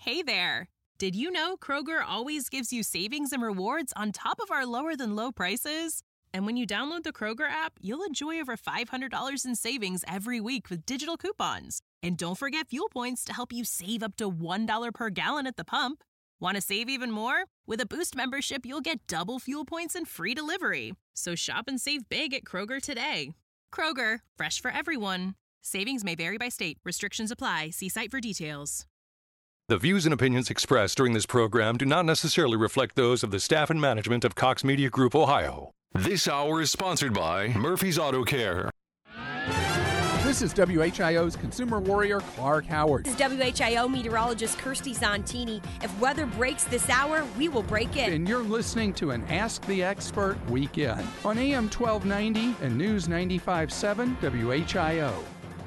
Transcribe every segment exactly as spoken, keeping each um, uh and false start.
Hey there! Did you know Kroger always gives you savings and rewards on top of our lower-than-low prices? And when you download the Kroger app, you'll enjoy over five hundred dollars in savings every week with digital coupons. And don't forget fuel points to help you save up to one dollar per gallon at the pump. Want to save even more? With a Boost membership, you'll get double fuel points and free delivery. So shop and save big at Kroger today. Kroger, fresh for everyone. Savings may vary by state. Restrictions apply. See site for details. The views and opinions expressed during this program do not necessarily reflect those of the staff and management of Cox Media Group, Ohio. This hour is sponsored by Murphy's Auto Care. This is W H I O's consumer warrior, Clark Howard. This is W H I O meteorologist Kirsty Zontini. If weather breaks this hour, we will break it. And you're listening to an Ask the Expert weekend on A M twelve ninety and News ninety-five point seven W H I O.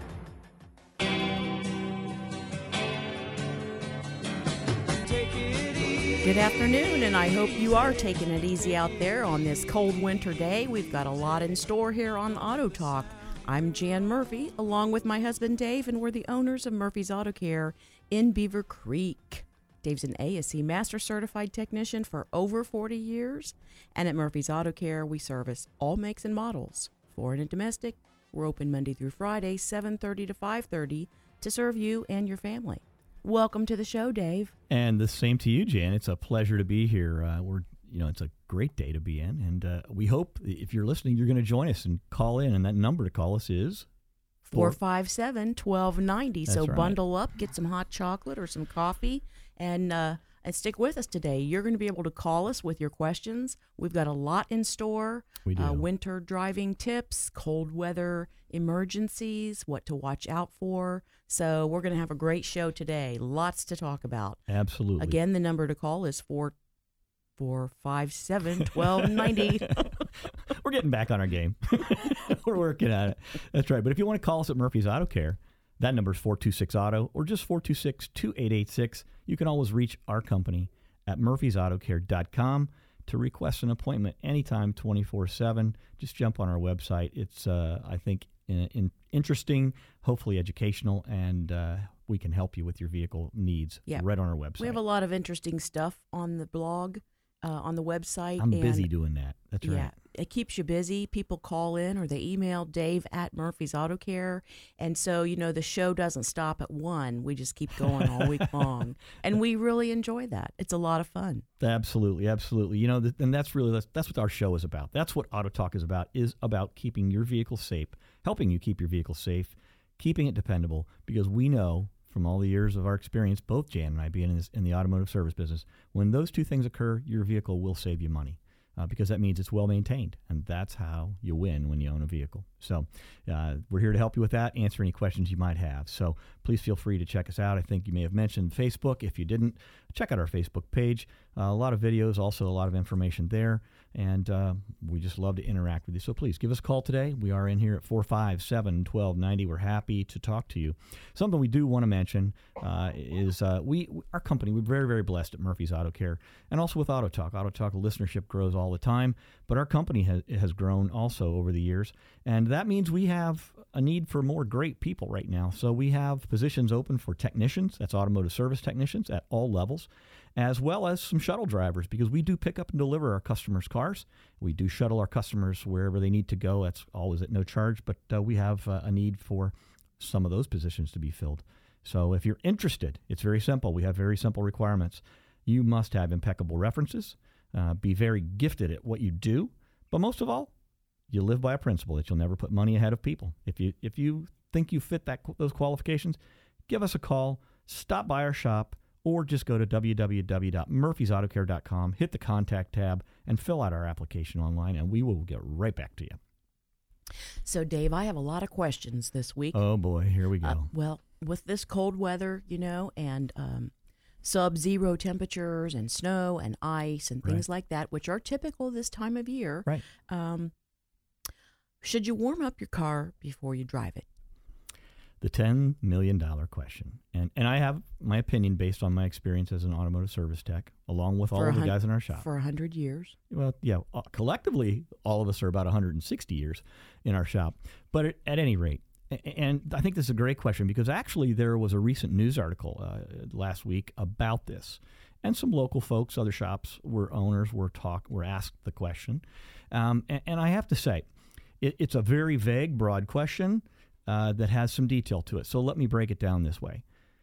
Good afternoon, and I hope you are taking it easy out there on this cold winter day. We've got a lot in store here on Auto Talk. I'm Jan Murphy, along with my husband Dave, and we're the owners of Murphy's Auto Care in Beaver Creek. Dave's an A S C Master Certified Technician for over forty years, and at Murphy's Auto Care, we service all makes and models, foreign and domestic. We're open Monday through Friday, seven thirty to five thirty, to serve you and your family. Welcome to the show, Dave. And the same to you, Jan. It's a pleasure to be here. Uh, we're, you know, it's a great day to be in, and uh, we hope if you're listening, you're going to join us and call in. And that number to call us is four five seven, one two nine zero. So right. Bundle up, get some hot chocolate or some coffee, and uh, and stick with us today. You're going to be able to call us with your questions. We've got a lot in store. We do. Uh, winter driving tips, cold weather emergencies, what to watch out for. So we're going to have a great show today. Lots to talk about. Absolutely. Again, the number to call is four four five seven, one two nine zero. We're getting back on our game. We're working on it. That's right. But if you want to call us at Murphy's Auto Care, that number is four two six auto or just four two six, two eight eight six. You can always reach our company at murphys auto care dot com to request an appointment anytime, twenty-four seven. Just jump on our website. It's, uh, I think, in, in interesting, hopefully educational, and uh, we can help you with your vehicle needs yeah. right on our website. We have a lot of interesting stuff on the blog, uh, on the website. I'm and busy doing that. That's yeah, right. It keeps you busy. People call in or they email Dave at Murphy's Auto Care. And so, you know, the show doesn't stop at one. We just keep going all week long. And we really enjoy that. It's a lot of fun. Absolutely, absolutely. You know, th- and that's really, that's, that's what our show is about. That's what Auto Talk is about, is about keeping your vehicle safe, helping you keep your vehicle safe, keeping it dependable, because we know from all the years of our experience, both Jan and I being in, this, in the automotive service business, when those two things occur, your vehicle will save you money. Uh, because that means it's well maintained, and that's how you win when you own a vehicle. So uh, we're here to help you with that, answer any questions you might have. So please feel free to check us out. I think you may have mentioned Facebook. If you didn't, check out our Facebook page. Uh, a lot of videos, also a lot of information there, and uh, we just love to interact with you. So please give us a call today. We are in here at four five seven, one two nine zero. We're happy to talk to you. Something we do want to mention uh, is uh, we our company, we're very, very blessed at Murphy's Auto Care, and also with Auto Talk. Auto Talk listenership grows all the time, but our company has, has grown also over the years, and that means we have a need for more great people right now. So we have positions open for technicians, that's automotive service technicians at all levels, as well as some shuttle drivers, because we do pick up and deliver our customers' cars. We do shuttle our customers wherever they need to go. That's always at no charge, but uh, we have uh, a need for some of those positions to be filled. So if you're interested, it's very simple. We have very simple requirements. You must have impeccable references, uh, be very gifted at what you do, but most of all, you live by a principle that you'll never put money ahead of people. If you if you think you fit that those qualifications, give us a call, stop by our shop, or just go to w w w dot murphys auto care dot com, hit the contact tab, and fill out our application online, and we will get right back to you. So, Dave, I have a lot of questions this week. Oh, boy, here we go. Uh, well, with this cold weather, you know, and um, sub-zero temperatures and snow and ice and things Right. like that, which are typical this time of year, Right. um, should you warm up your car before you drive it? The ten million dollars question. And and I have my opinion based on my experience as an automotive service tech, along with all For a of the hun- guys in our shop. For one hundred years. Well, yeah, uh, collectively, all of us are about one hundred sixty years in our shop. But at, at any rate, And I think this is a great question because actually there was a recent news article uh, last week about this. And some local folks, other shops were owners were talk were asked the question. Um, and, and I have to say, it, it's a very vague, broad question uh, that has some detail to it. So let me break it down this way.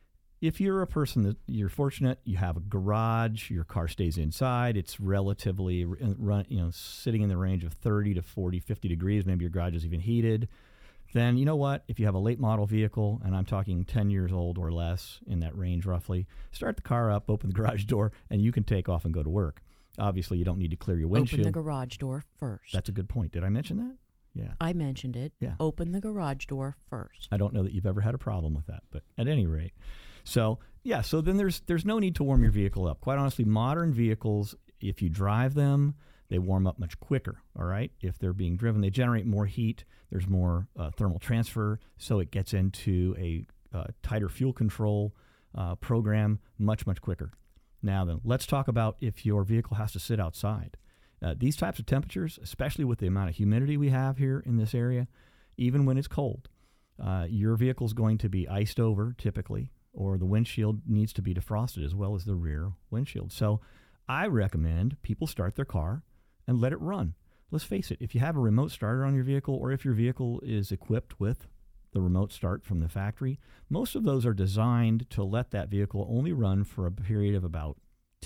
If you're a person that you're fortunate, you have a garage, your car stays inside, it's relatively run, you know, sitting in the range of thirty to forty, fifty degrees, maybe your garage is even heated, then you know what? If you have a late model vehicle, and I'm talking ten years old or less, in that range roughly, start the car up, open the garage door, and you can take off and go to work. Obviously, you don't need to clear your windshield. Open the garage door first. That's a good point. Did I mention that? Yeah. I mentioned it. Yeah. Open the garage door first. I don't know that you've ever had a problem with that, but at any rate. So, yeah, so then there's there's no need to warm your vehicle up. Quite honestly, modern vehicles, if you drive them, they warm up much quicker, all right? If they're being driven, they generate more heat. There's more uh, thermal transfer, so it gets into a uh, tighter fuel control uh, program much, much quicker. Now then, let's talk about if your vehicle has to sit outside. Uh, these types of temperatures, especially with the amount of humidity we have here in this area, even when it's cold, uh, your vehicle's going to be iced over typically, or the windshield needs to be defrosted as well as the rear windshield. So I recommend people start their car and let it run. Let's face it, if you have a remote starter on your vehicle, or if your vehicle is equipped with the remote start from the factory, most of those are designed to let that vehicle only run for a period of about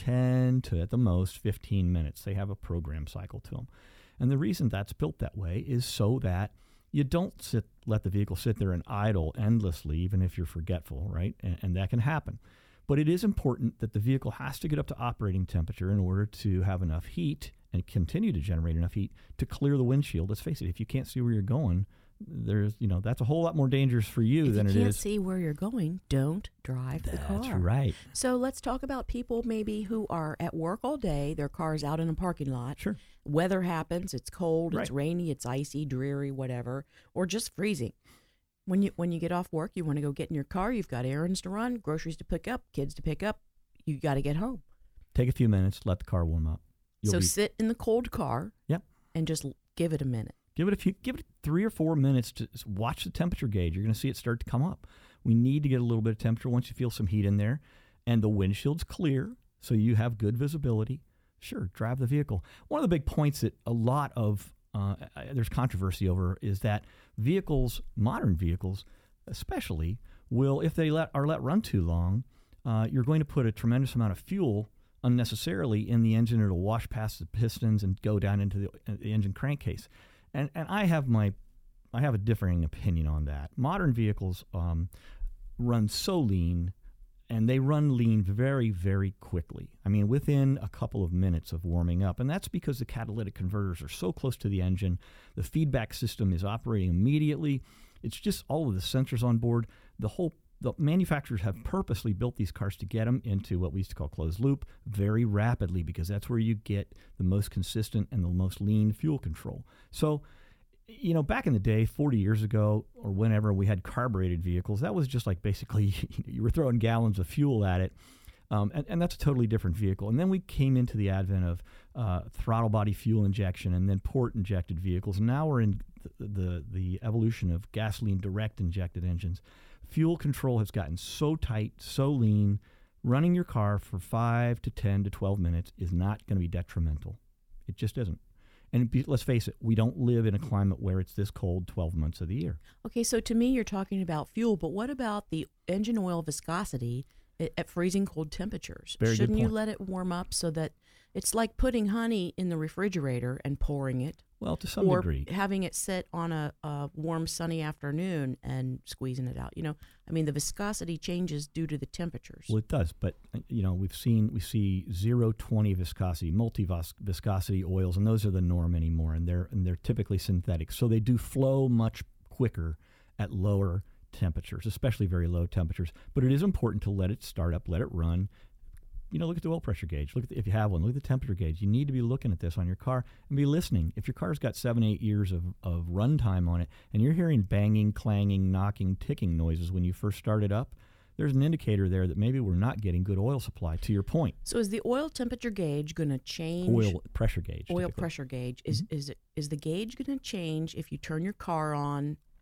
ten to at the most fifteen minutes. They have a program cycle to them. And the reason that's built that way is so that you don't sit, let the vehicle sit there and idle endlessly, even if you're forgetful, right? And, and that can happen. But it is important that the vehicle has to get up to operating temperature in order to have enough heat and continue to generate enough heat to clear the windshield. Let's face it, if you can't see where you're going, there's, you know, that's a whole lot more dangerous for you if than you it is. If you can't see where you're going, don't drive the car. That's right. So let's talk about people maybe who are at work all day, their car's out in a parking lot. Sure. Weather happens, it's cold, Right. it's rainy, it's icy, dreary, whatever, or just freezing. When you when you get off work, you want to go get in your car, you've got errands to run, groceries to pick up, kids to pick up, you got to get home. Take a few minutes, let the car warm up. You'll so be, sit in the cold car Yep. and just give it a minute. Give it a few, give it three or four minutes to watch the temperature gauge. You're going to see it start to come up. We need to get a little bit of temperature once you feel some heat in there, and the windshield's clear, so you have good visibility. Sure, drive the vehicle. One of the big points that a lot of uh, there's controversy over is that vehicles, modern vehicles, especially, will if they let are let run too long, uh, you're going to put a tremendous amount of fuel unnecessarily in the engine. It'll wash past the pistons and go down into the, the engine crankcase. And and I have my, I have a differing opinion on that. Modern vehicles um, run so lean, and they run lean very, very quickly. I mean, within a couple of minutes of warming up. And that's because the catalytic converters are so close to the engine. The feedback system is operating immediately. It's just all of the sensors on board. The whole the manufacturers have purposely built these cars to get them into what we used to call closed loop very rapidly, because that's where you get the most consistent and the most lean fuel control. So, you know, back in the day, forty years ago or whenever we had carbureted vehicles, that was just like basically you were throwing gallons of fuel at it. Um, and, and that's a totally different vehicle. And then we came into the advent of uh, throttle body fuel injection and then port injected vehicles. And now we're in the, the, the evolution of gasoline direct injected engines. Fuel control has gotten so tight, so lean, running your car for five to ten to twelve minutes is not going to be detrimental. It just isn't. And be, let's face it, we don't live in a climate where it's this cold twelve months of the year. Okay, so to me, you're talking about fuel, but what about the engine oil viscosity at, at freezing cold temperatures? Very good Shouldn't you point. let it warm up so that it's like putting honey in the refrigerator and pouring it? Well, to some or degree. having it sit on a, a warm, sunny afternoon and squeezing it out. You know, I mean, the viscosity changes due to the temperatures. Well, it does, but you know, we've seen we see zero twenty viscosity, multi viscosity oils, and those are the norm anymore, and they're and they're typically synthetic, so they do flow much quicker at lower temperatures, especially very low temperatures. But it is important to let it start up, let it run. You know, look at the oil pressure gauge. Look at the, if you have one, look at the temperature gauge. You need to be looking at this on your car and be listening. If your car's got seven, eight years of, of run time on it, and you're hearing banging, clanging, knocking, ticking noises when you first start it up, there's an indicator there that maybe we're not getting good oil supply, to your point. So is the oil temperature gauge going to change? Oil pressure gauge. Oil typically. pressure gauge. Is, mm-hmm. is, it, is the gauge going to change if you turn your car on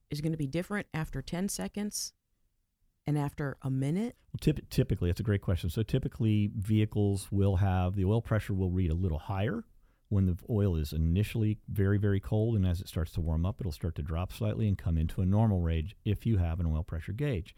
is going to be different after ten seconds and after a minute? Well, typ- typically, that's a great question. So typically, vehicles will have, the oil pressure will read a little higher when the oil is initially very, very cold, and as it starts to warm up, it'll start to drop slightly and come into a normal range if you have an oil pressure gauge.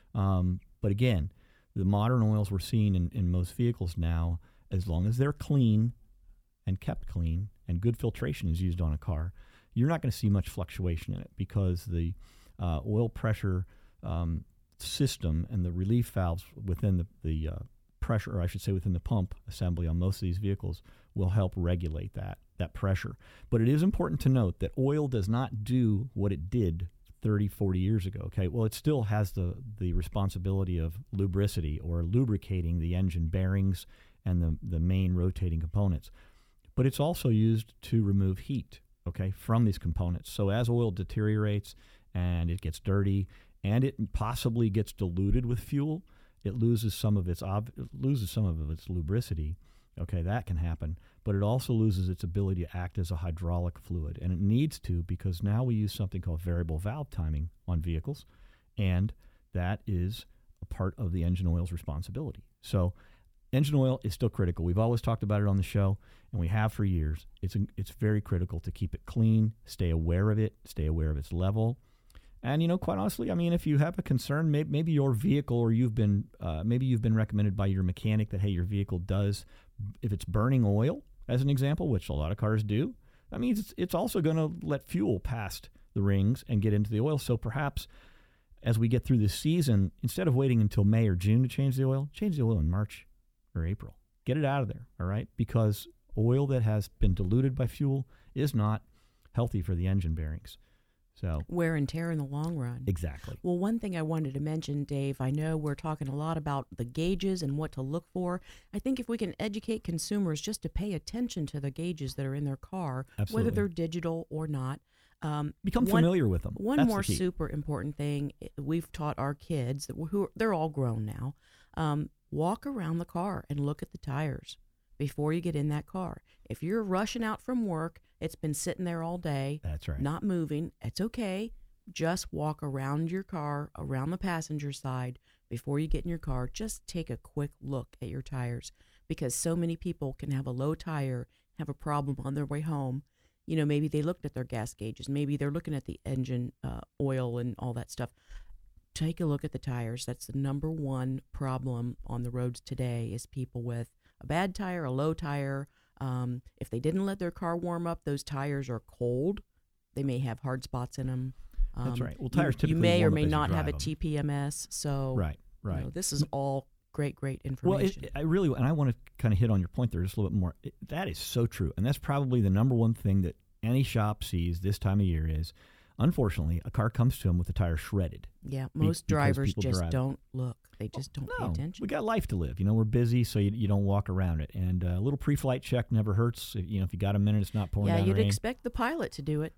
Um, but again, the modern oils we're seeing in, in most vehicles now, as long as they're clean and kept clean and good filtration is used on a car, you're not going to see much fluctuation in it because the uh, oil pressure um, system and the relief valves within the, the uh, pressure, or I should say within the pump assembly on most of these vehicles, will help regulate that, that pressure. But it is important to note that oil does not do what it did thirty, forty years ago. Okay, well, it still has the, the responsibility of lubricity or lubricating the engine bearings and the, the main rotating components. But it's also used to remove heat, okay, from these components. So as oil deteriorates and it gets dirty and it possibly gets diluted with fuel, it loses some of its ob- it loses some of its lubricity. Okay, that can happen, but it also loses its ability to act as a hydraulic fluid, and it needs to because now we use something called variable valve timing on vehicles, and that is a part of the engine oil's responsibility. So engine oil is still critical. We've always talked about it on the show, and we have for years. It's it's very critical to keep it clean, stay aware of it, stay aware of its level. And, you know, quite honestly, I mean, if you have a concern, maybe, maybe your vehicle or you've been, uh, maybe you've been recommended by your mechanic that, hey, your vehicle does, if it's burning oil, as an example, which a lot of cars do, that means it's, it's also going to let fuel past the rings and get into the oil. So perhaps as we get through this season, instead of waiting until May or June to change the oil, change the oil in March or April. Get it out of there, all right? Because oil that has been diluted by fuel is not healthy for the engine bearings. So wear and tear in the long run. Exactly. Well, one thing I wanted to mention, Dave, I know we're talking a lot about the gauges and what to look for. I think if we can educate consumers just to pay attention to the gauges that are in their car, Absolutely. Whether they're digital or not. Um, Become one, familiar with them. One That's more the key. super important thing we've taught our kids, that who are, they're all grown now, um, walk around the car and look at the tires before you get in that car. If you're rushing out from work, it's been sitting there all day. That's right. Not moving. It's okay. Just walk around your car, around the passenger side before you get in your car. Just take a quick look at your tires because so many people can have a low tire, have a problem on their way home. You know, maybe they looked at their gas gauges. Maybe they're looking at the engine uh, oil and all that stuff. Take a look at the tires. That's the number one problem on the roads today is people with a bad tire, a low tire. Um, if they didn't let their car warm up, those tires are cold. They may have hard spots in them. Um, That's right. Well, tires you, typically you may or warm up may as you not have a drive them. T P M S. So Right, you right. know, this is all great, great Well, information. it, I really, and I want to kind of hit on your point there just a little bit more. It, that is so true, and that's probably the number one thing that any shop sees this time of year is, unfortunately, a car comes to them with the tire shredded. yeah, be- most because drivers people just drive. don't look. They just don't No, pay attention. we got life to live. You know, we're busy, so you, you don't walk around it. And uh, a little pre-flight check never hurts. If, you know, if you got a minute, it's not pouring yeah, down you'd rain. expect the pilot to do it.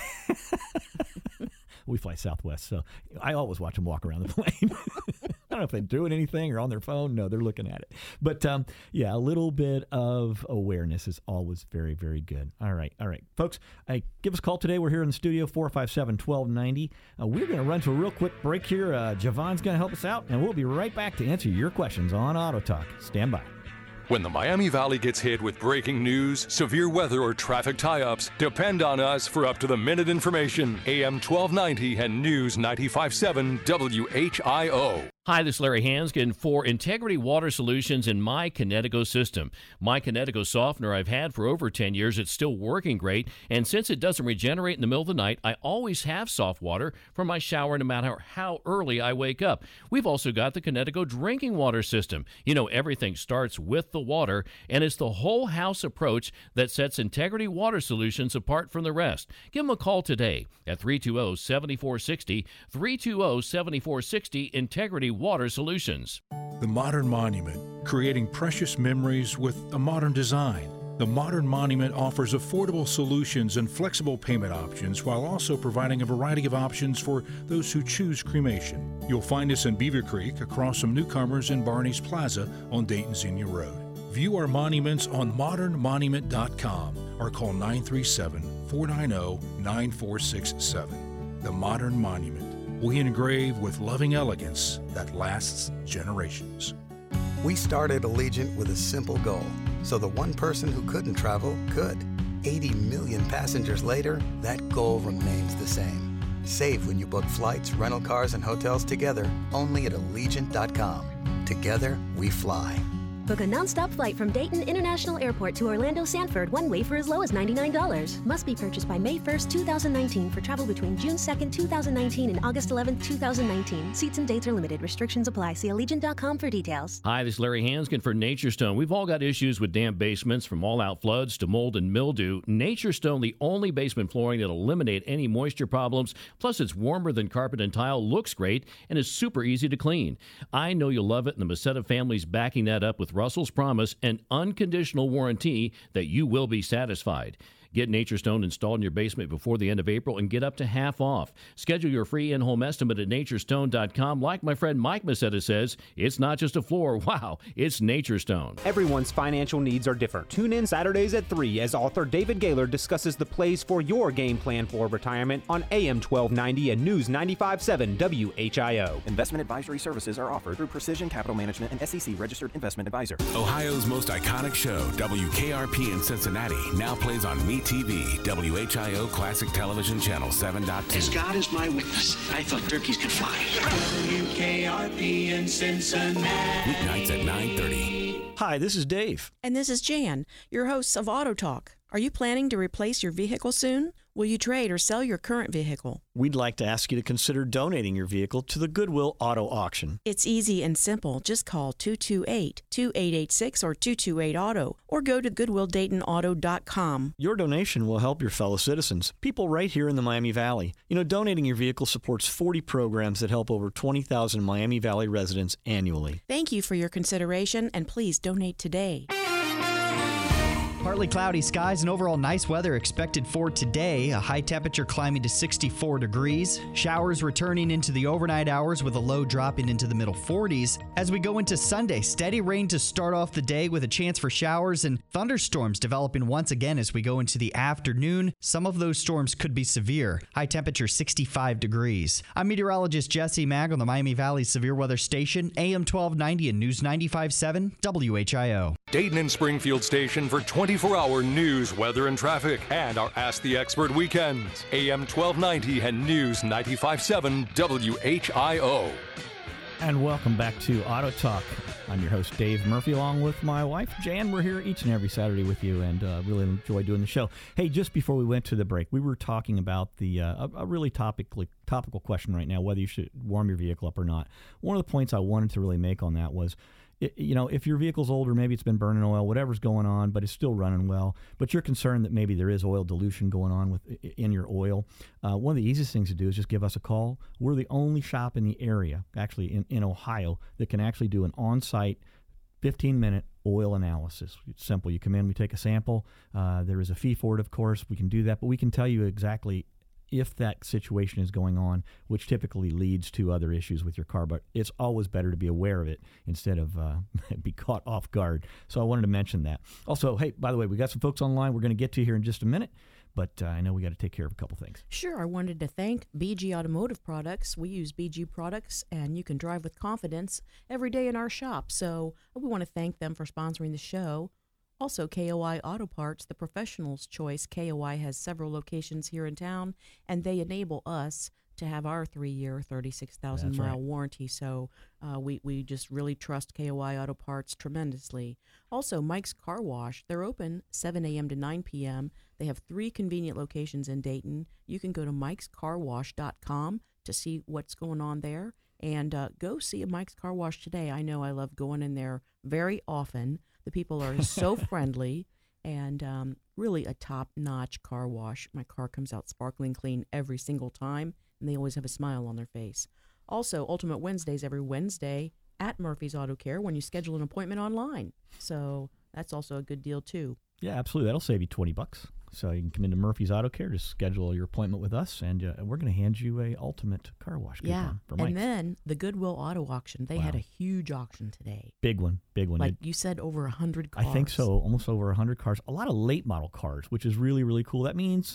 We fly Southwest, so I always watch them walk around the plane. I don't know if they're doing anything or on their phone. No, they're looking at it. But, um, yeah, a little bit of awareness is always very, very good. All right, all right. Folks, uh, give us a call today. We're here in the studio, four five seven, one two nine zero. Uh, we're going to run to a real quick break here. Uh, Javon's going to help us out, and we'll be right back to answer your questions on Auto Talk. Stand by. When the Miami Valley gets hit with breaking news, severe weather, or traffic tie-ups, depend on us for up-to-the-minute information. A M twelve ninety and News ninety-five point seven W H I O. Hi, this is Larry Hanskin for Integrity Water Solutions in My Kinetico system. My Kinetico softener I've had for over ten years. It's still working great, and since it doesn't regenerate in the middle of the night, I always have soft water for my shower no matter how early I wake up. We've also got the Kinetico drinking water system. You know, everything starts with the water, and it's the whole house approach that sets Integrity Water Solutions apart from the rest. Give them a call today at three two zero, seven four six zero, three two zero, seven four six zero, Integrity Water Solutions. The Modern Monument, creating precious memories with a modern design. The Modern Monument offers affordable solutions and flexible payment options while also providing a variety of options for those who choose cremation. You'll find us in Beaver Creek across from Newcomers in Barney's Plaza on Dayton Senior Road. View our monuments on modern monument dot com or call nine three seven, four nine zero, nine four six seven. the modern monument. We engrave with loving elegance that lasts generations. We started Allegiant with a simple goal, so the one person who couldn't travel could. eighty million passengers later, that goal remains the same. Save when you book flights, rental cars, and hotels together only at Allegiant dot com. Together, we fly. Book a nonstop flight from Dayton International Airport to Orlando Sanford one way for as low as ninety-nine dollars. Must be purchased by May first, twenty nineteen for travel between June second, twenty nineteen and August eleventh, twenty nineteen. Seats and dates are limited. Restrictions apply. See Allegiant dot com for details. Hi, this is Larry Hanskin for Nature Stone. We've all got issues with damp basements, from all-out floods to mold and mildew. Nature Stone, the only basement flooring that'll eliminate any moisture problems. Plus, it's warmer than carpet and tile, looks great, and is super easy to clean. I know you'll love it, and the Macetta family's backing that up with Russell's Promise, an unconditional warranty that you will be satisfied. Get Nature Stone installed in your basement before the end of April and get up to half off. Schedule your free in-home estimate at nature stone dot com. Like my friend Mike Macetta says, it's not just a floor. Wow, it's Nature Stone. Everyone's financial needs are different. Tune in Saturdays at three as author David Gaylor discusses the plays for your game plan for retirement on A M twelve ninety and News ninety-five point seven W H I O. Investment advisory services are offered through Precision Capital Management and S E C registered investment advisor. Ohio's most iconic show, W K R P in Cincinnati, now plays on Me T V, W H I O Classic Television Channel seven point two. As God is my witness, I thought turkeys could fly. W K R P in Cincinnati. Weeknights at nine thirty. Hi, this is Dave. And this is Jan, your hosts of Auto Talk. Are you planning to replace your vehicle soon? Will you trade or sell your current vehicle? We'd like to ask you to consider donating your vehicle to the Goodwill Auto Auction. It's easy and simple. Just call two two eight, two eight eight six or two two eight auto or go to goodwill dayton auto dot com. Your donation will help your fellow citizens, people right here in the Miami Valley. You know, donating your vehicle supports forty programs that help over twenty thousand Miami Valley residents annually. Thank you for your consideration, and please donate today. Partly cloudy skies and overall nice weather expected for today. A high temperature climbing to sixty-four degrees. Showers returning into the overnight hours with a low dropping into the middle forties. As we go into Sunday, steady rain to start off the day with a chance for showers and thunderstorms developing once again as we go into the afternoon. Some of those storms could be severe. High temperature sixty-five degrees. I'm meteorologist Jesse Mag on the Miami Valley Severe Weather Station, A M twelve ninety and News ninety-five point seven W H I O. Dayton and Springfield Station for twenty-four hour news, weather, and traffic, and our Ask the Expert weekends. A M twelve ninety and News ninety-five point seven W H I O. And welcome back to Auto Talk. I'm your host, Dave Murphy, along with my wife, Jan. We're here each and every Saturday with you, and uh, really enjoy doing the show. Hey, just before we went to the break, we were talking about the uh, a, a really topically, topical question right now, whether you should warm your vehicle up or not. One of the points I wanted to really make on that was, It, you know, if your vehicle's older, maybe it's been burning oil, whatever's going on, but it's still running well, but you're concerned that maybe there is oil dilution going on with in your oil, uh, one of the easiest things to do is just give us a call. We're the only shop in the area, actually in, in Ohio, that can actually do an on-site fifteen-minute oil analysis. It's simple. You come in, we take a sample. Uh, there is a fee for it, of course. We can do that, but we can tell you exactly if that situation is going on, which typically leads to other issues with your car. But it's always better to be aware of it instead of uh, be caught off guard. So I wanted to mention that. Also, hey, by the way, we got some folks online we're going to get to here in just a minute, but uh, I know we got to take care of a couple things. Sure. I wanted to thank B G Automotive Products. We use B G products, and you can drive with confidence every day in our shop. So we want to thank them for sponsoring the show. Also, K O I Auto Parts, the professional's choice. K O I has several locations here in town, and they enable us to have our three-year, thirty-six thousand mile right. warranty. So uh, we, we just really trust K O I Auto Parts tremendously. Also, Mike's Car Wash. They're open seven a.m. to nine p.m. They have three convenient locations in Dayton. You can go to mikes car wash dot com to see what's going on there. And uh, go see a Mike's Car Wash today. I know I love going in there very often. The people are so friendly and um, really a top-notch car wash. My car comes out sparkling clean every single time, and they always have a smile on their face. Also, Ultimate Wednesdays every Wednesday at Murphy's Auto Care when you schedule an appointment online. So that's also a good deal, too. Yeah, absolutely. That'll save you twenty bucks. So you can come into Murphy's Auto Care, just schedule your appointment with us, and uh, we're going to hand you a ultimate car wash coupon yeah. for Mike's. And then the Goodwill Auto Auction. They wow. had a huge auction today. Big one, big one. Like it, you said, over one hundred cars. I think so, almost over one hundred cars. A lot of late model cars, which is really, really cool. That means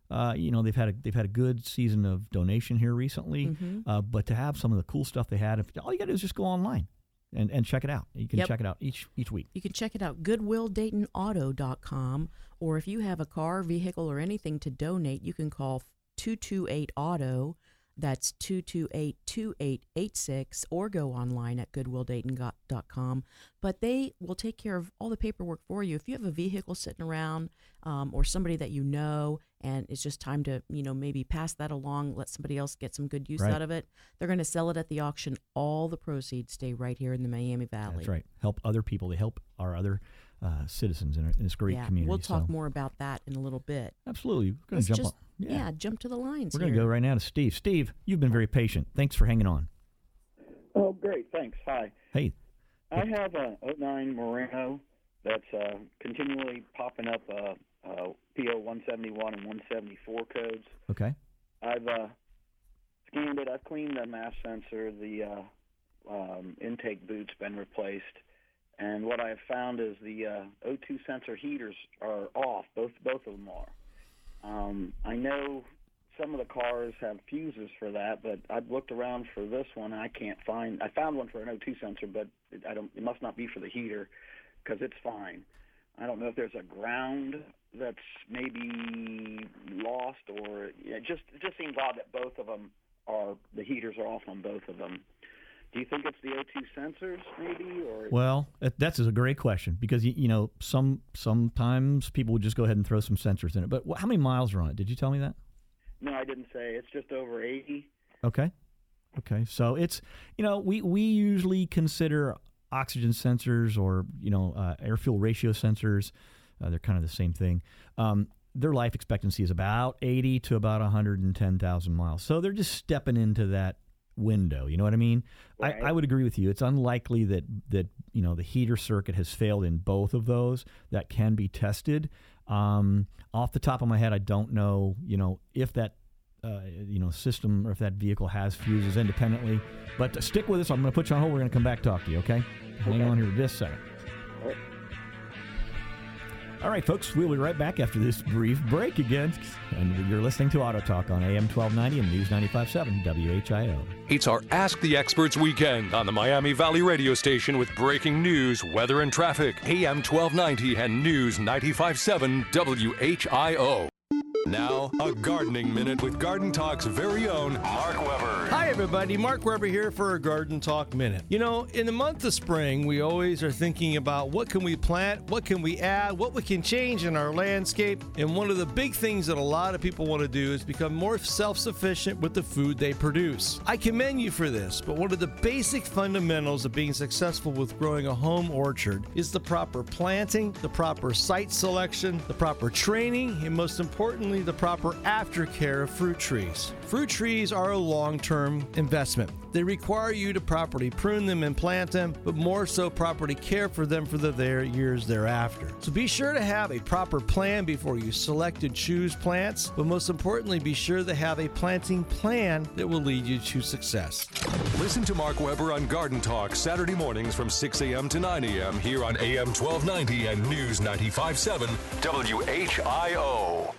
Uh, you know, they've had a they've had a good season of donation here recently. Mhm. Uh, but to have some of the cool stuff they had, if, all you got to do is just go online and, and check it out. You can Yep. check it out each each week. You can check it out, goodwill dayton auto dot com, or if you have a car, vehicle, or anything to donate, you can call two two eight auto. That's two two eight, two eight eight six, or go online at goodwill dayton dot com. But they will take care of all the paperwork for you. If you have a vehicle sitting around um, or somebody that you know, and it's just time to, you know, maybe pass that along, let somebody else get some good use Right. out of it, they're going to sell it at the auction. All the proceeds stay right here in the Miami Valley. That's right. Help other people. They help our other uh, citizens in, our, in this great yeah, community. We'll talk so. more about that in a little bit. Absolutely. We're going Let's to jump just, on. Yeah. Yeah. jump to the lines We're going here. to go right now to Steve. Steve, you've been very patient. Thanks for hanging on. Oh, great. Thanks. Hi. Hey. I have a oh nine Moreno that's uh, continually popping up uh, uh, P O one seventy-one and one seventy-four codes. Okay. I've uh, scanned it. I've cleaned the mass sensor. The uh, um, intake boot's been replaced. And what I have found is the uh, O two sensor heaters are off. Both both of them are. Um, I know some of the cars have fuses for that, but I've looked around for this one, and I can't find. I found one for an O two sensor, but it, I don't. It must not be for the heater because it's fine. I don't know if there's a ground that's maybe lost, or yeah, it just it just seems odd that both of them are the heaters are off on both of them. Do you think it's the O two sensors, maybe, or? Well, that- that's a great question because you, you know some sometimes people would just go ahead and throw some sensors in it. But wh- how many miles are on it? Did you tell me that? No, I didn't say. It's just over eighty. Okay. Okay. So it's you know we we usually consider oxygen sensors or you know uh, air fuel ratio sensors. Uh, they're kind of the same thing. Um, their life expectancy is about eighty to about one hundred ten thousand miles. So they're just stepping into that window. You know what I mean? Right. I, I would agree with you. It's unlikely that that you know the heater circuit has failed in both of those. That can be tested. Um, off the top of my head, I don't know. You know if that uh, you know system or if that vehicle has fuses independently. But stick with us. I'm going to put you on hold. We're going to come back and talk to you. Okay? Hang on here just a second. All right, folks, we'll be right back after this brief break again. And you're listening to Auto Talk on A M twelve ninety and News ninety-five point seven W H I O. It's our Ask the Experts weekend on the Miami Valley radio station with breaking news, weather, and traffic. A M twelve ninety and News ninety-five point seven W H I O. Now, a gardening minute with Garden Talk's very own Mark Weber. Hi, everybody. Mark Weber here for a Garden Talk Minute. You know, in the month of spring, we always are thinking about what can we plant, what can we add, what we can change in our landscape. And one of the big things that a lot of people want to do is become more self-sufficient with the food they produce. I commend you for this, but one of the basic fundamentals of being successful with growing a home orchard is the proper planting, the proper site selection, the proper training, and most importantly, the proper aftercare of fruit trees. Fruit trees are a long-term investment. They require you to properly prune them and plant them, but more so properly care for them for the their years thereafter. So be sure to have a proper plan before you select and choose plants, but most importantly, be sure to have a planting plan that will lead you to success. Listen to Mark Weber on Garden Talk Saturday mornings from six a.m. to nine a.m. here on A M twelve ninety and News ninety-five point seven W H I O.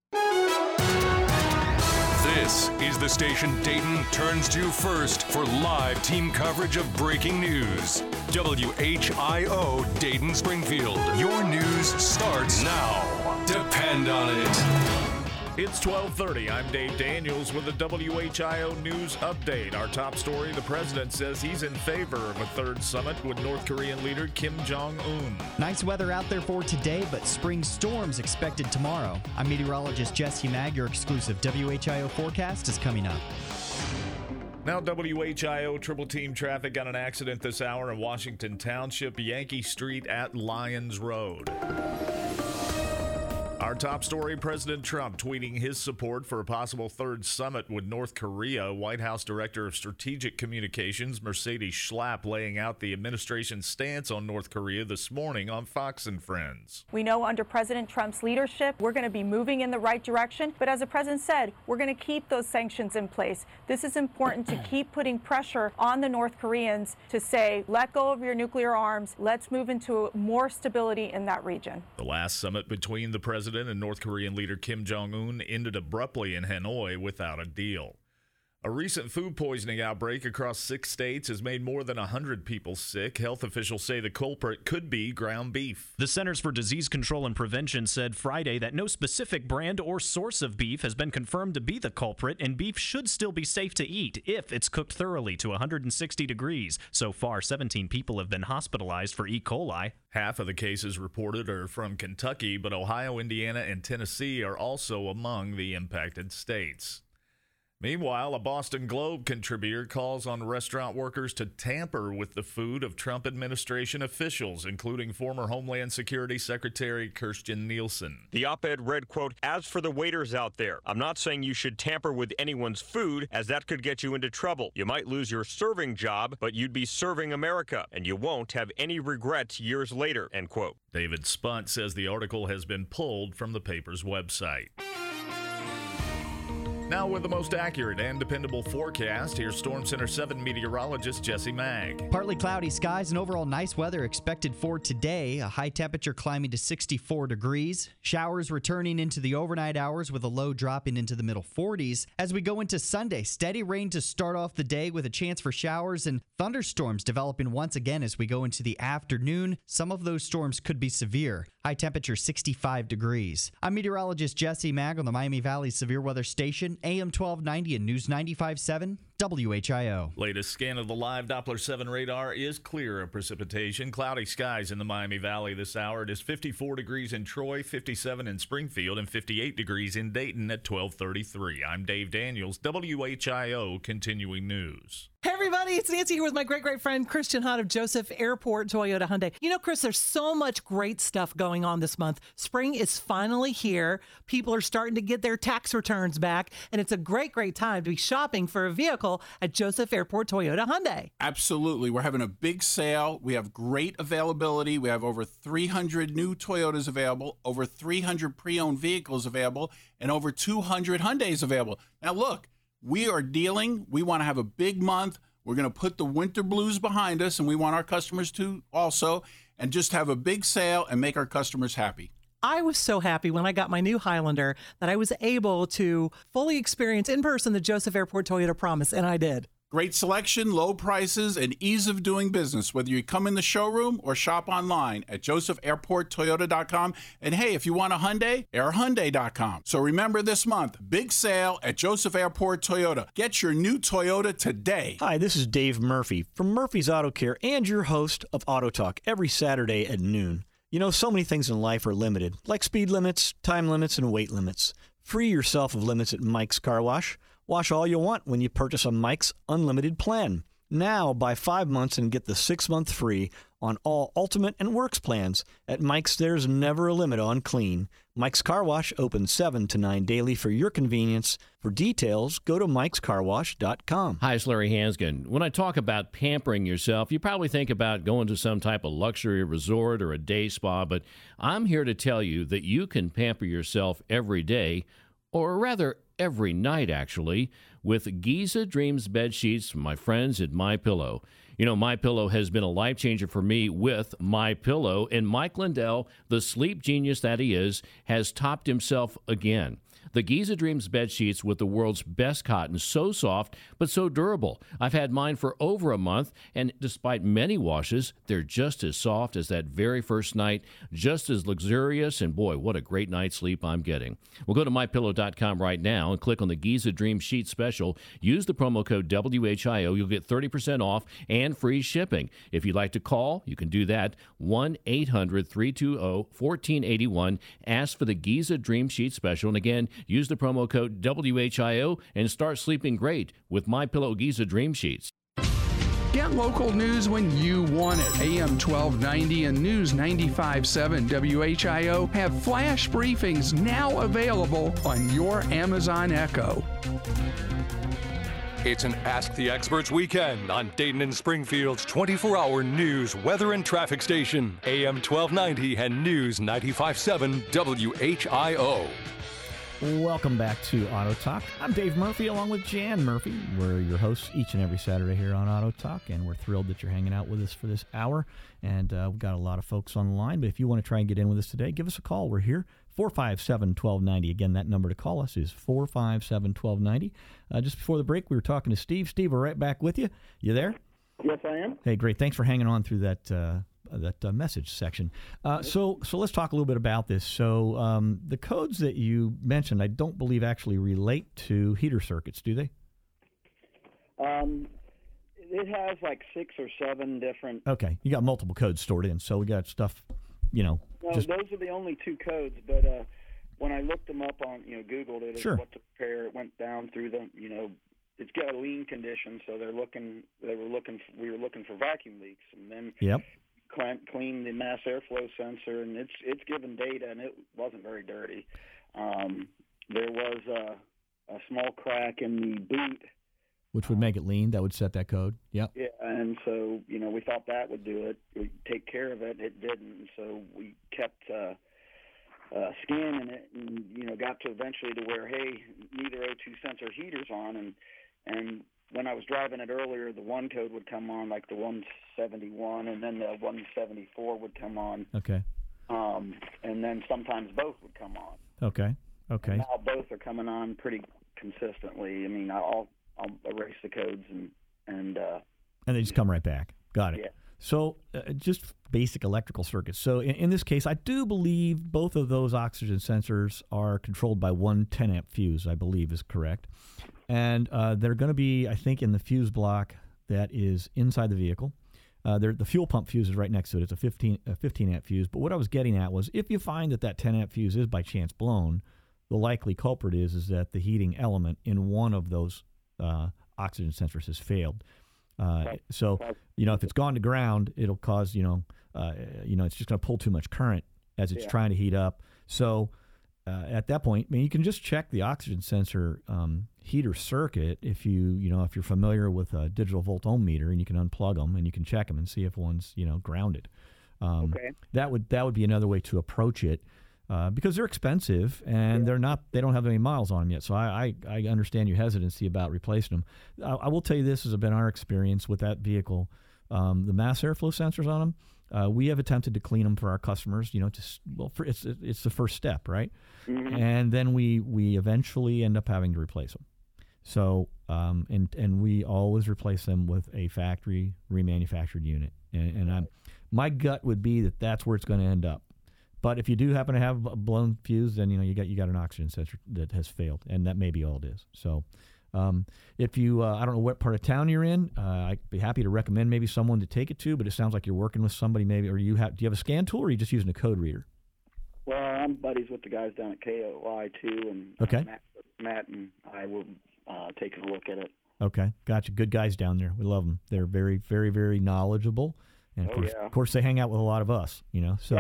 This is the station Dayton turns to first for live team coverage of breaking news. W H I O Dayton Springfield. Your news starts now. Depend on it. It's twelve thirty. I'm Dave Daniels with the W H I O News Update. Our top story, the president says he's in favor of a third summit with North Korean leader Kim Jong-un. Nice weather out there for today, but spring storms expected tomorrow. I'm meteorologist Jesse Mag. Your exclusive W H I O forecast is coming up. Now W H I O Triple Team traffic got an accident this hour in Washington Township, Yankee Street at Lyons Road. Our top story, President Trump tweeting his support for a possible third summit with North Korea. White House Director of Strategic Communications, Mercedes Schlapp, laying out the administration's stance on North Korea this morning on Fox and Friends. We know under President Trump's leadership, we're going to be moving in the right direction. But as the president said, we're going to keep those sanctions in place. This is important to keep putting pressure on the North Koreans to say, let go of your nuclear arms. Let's move into more stability in that region. The last summit between the president president and North Korean leader Kim Jong-un ended abruptly in Hanoi without a deal. A recent food poisoning outbreak across six states has made more than one hundred people sick. Health officials say the culprit could be ground beef. The Centers for Disease Control and Prevention said Friday that no specific brand or source of beef has been confirmed to be the culprit, and beef should still be safe to eat if it's cooked thoroughly to one hundred sixty degrees. So far, seventeen people have been hospitalized for E. coli. Half of the cases reported are from Kentucky, but Ohio, Indiana, and Tennessee are also among the impacted states. Meanwhile, a Boston Globe contributor calls on restaurant workers to tamper with the food of Trump administration officials, including former Homeland Security Secretary Kirstjen Nielsen. The op-ed read, quote, "As for the waiters out there, I'm not saying you should tamper with anyone's food, as that could get you into trouble. You might lose your serving job, but you'd be serving America, and you won't have any regrets years later," end quote. David Spunt says the article has been pulled from the paper's website. Now with the most accurate and dependable forecast, here's Storm Center seven meteorologist Jesse Mag. Partly cloudy skies and overall nice weather expected for today. A high temperature climbing to sixty-four degrees. Showers returning into the overnight hours with a low dropping into the middle forties. As we go into Sunday, steady rain to start off the day with a chance for showers and thunderstorms developing once again as we go into the afternoon. Some of those storms could be severe. High temperature sixty-five degrees. I'm meteorologist Jesse Mag on the Miami Valley Severe Weather Station, A M twelve ninety and News ninety-five point seven W H I O. Latest scan of the live Doppler seven radar is clear of precipitation. Cloudy skies in the Miami Valley this hour. It is fifty-four degrees in Troy, fifty-seven in Springfield, and fifty-eight degrees in Dayton at twelve thirty-three. I'm Dave Daniels, W H I O Continuing News. Hey everybody, it's Nancy here with my great, great friend Christian Hunt of Joseph Airport Toyota Hyundai. You know, Chris, there's so much great stuff going on this month. Spring is finally here. People are starting to get their tax returns back, and it's a great, great time to be shopping for a vehicle at Joseph Airport Toyota Hyundai. Absolutely. We're having a big sale. We have great availability. We have over three hundred new Toyotas available, over three hundred pre-owned vehicles available, and over two hundred Hyundais available. Now, look. We are dealing. We want to have a big month. We're going to put the winter blues behind us, and we want our customers to also, and just have a big sale and make our customers happy. I was so happy when I got my new Highlander that I was able to fully experience in person the Joseph Airport Toyota Promise, and I did. Great selection, low prices, and ease of doing business, whether you come in the showroom or shop online at joseph airport toyota dot com. And hey, if you want a Hyundai, air hyundai dot com. So remember this month, big sale at Joseph Airport Toyota. Get your new Toyota today. Hi, this is Dave Murphy from Murphy's Auto Care and your host of Auto Talk every Saturday at noon. You know, so many things in life are limited, like speed limits, time limits, and weight limits. Free yourself of limits at Mike's Car Wash. Wash all you want when you purchase a Mike's Unlimited plan. Now, buy five months and get the sixth month free on all Ultimate and Works plans. At Mike's, there's never a limit on clean. Mike's Car Wash opens seven to nine daily for your convenience. For details, go to mikes car wash dot com. Hi, it's Larry Hansgen. When I talk about pampering yourself, you probably think about going to some type of luxury resort or a day spa, but I'm here to tell you that you can pamper yourself every day, or rather every night, actually, with Giza Dreams bed sheets from my friends at MyPillow. You know, MyPillow has been a life changer for me with MyPillow, and Mike Lindell, the sleep genius that he is, has topped himself again. The Giza Dreams bed sheets with the world's best cotton, so soft but so durable. I've had mine for over a month, and despite many washes, they're just as soft as that very first night, just as luxurious, and boy, what a great night's sleep I'm getting. Well, go to my pillow dot com right now and click on the Giza Dream Sheet Special. Use the promo code W H I O. You'll get thirty percent off and free shipping. If you'd like to call, you can do that. one eight hundred three two zero one four eight one. Ask for the Giza Dream Sheet Special. And again, use the promo code W H I O and start sleeping great with MyPillow Giza Dream Sheets. Get local news when you want it. A M twelve ninety and News ninety-five point seven W H I O have flash briefings now available on your Amazon Echo. It's an Ask the Experts weekend on Dayton and Springfield's twenty-four hour news, weather, and traffic station. A M twelve ninety and News ninety-five point seven W H I O. Welcome back to Auto Talk. I'm Dave Murphy along with Jan Murphy. We're your hosts each and every Saturday here on Auto Talk, and we're thrilled that you're hanging out with us for this hour. And uh, we've got a lot of folks on the line, but if you want to try and get in with us today, give us a call. We're here, four five seven, one two nine zero. Again, that number to call us is four five seven, one two nine zero. Uh, just before the break, we were talking to Steve. Steve, we're right back with you. You there? Yes, I am. Hey, great. Thanks for hanging on through that uh, that uh, message section. Uh, so, so let's talk a little bit about this. So, um, the codes that you mentioned, I don't believe actually relate to heater circuits, do they? Um, it has like six or seven different. Okay, you got multiple codes stored in, so we got stuff, you know. No, just... those are the only two codes. But uh, when I looked them up on, you know, Googled it, Sure. what to prepare, it went down through them. You know, it's got a lean condition, so they're looking. They were looking. For, we were looking for vacuum leaks, and then. Yep. Clean the mass airflow sensor, and it's it's given data, and it wasn't very dirty. Um, there was a, a small crack in the boot, which would make it lean. That would set that code. Yep. Yeah, and so you know we thought that would do it. We'd take care of it. It didn't, so we kept uh, uh, scanning it, and you know got to eventually to where hey, neither O two sensor heaters on, and and. When I was driving it earlier, the one code would come on, like the one seventy-one, and then the one seventy-four would come on. Okay. Um, and then sometimes both would come on. Okay. Okay. And now both are coming on pretty consistently. I mean, I'll, I'll erase the codes and and. Uh, and they just come right back. Got it. Yeah. So uh, just basic electrical circuits. So in, in this case, I do believe both of those oxygen sensors are controlled by one ten amp fuse, I believe is correct. And uh, they're going to be, I think, in the fuse block that is inside the vehicle. Uh, the fuel pump fuse is right next to it. It's a fifteen, a fifteen amp fuse. But what I was getting at was if you find that that ten amp fuse is by chance blown, the likely culprit is, is that the heating element in one of those uh, oxygen sensors has failed. Uh, so, you know, if it's gone to ground, it'll cause, you know, uh, you know, it's just going to pull too much current as it's Yeah. trying to heat up. So uh, at that point, I mean, you can just check the oxygen sensor um, heater circuit if you, you know, if you're familiar with a digital volt ohm meter, and you can unplug them and you can check them and see if one's, you know, grounded. Um, Okay. That would that would be another way to approach it. Uh, because they're expensive and they're not, they don't have any miles on them yet. So I, I, I understand your hesitancy about replacing them. I, I will tell you this has been our experience with that vehicle. Um, the mass airflow sensors on them, uh, we have attempted to clean them for our customers, you know, to, well, for, it's, it's the first step, right? Mm-hmm. And then we, we eventually end up having to replace them. So, um, and, and we always replace them with a factory remanufactured unit. And, and I'm, my gut would be that that's where it's going to end up. But if you do happen to have a blown fuse, then you know you got you got an oxygen sensor that has failed, and that may be all it is. So, um, if you uh, I don't know what part of town you're in, uh, I'd be happy to recommend maybe someone to take it to. But it sounds like you're working with somebody, maybe, or you have do you have a scan tool, or are you just using a code reader? Well, I'm buddies with the guys down at K O I too, and Okay. uh, Matt, Matt and I will uh, take a look at it. Okay, gotcha. Good guys down there. We love them. They're very, very, very knowledgeable, and of Oh, course, yeah. of course, they hang out with a lot of us. You know, so.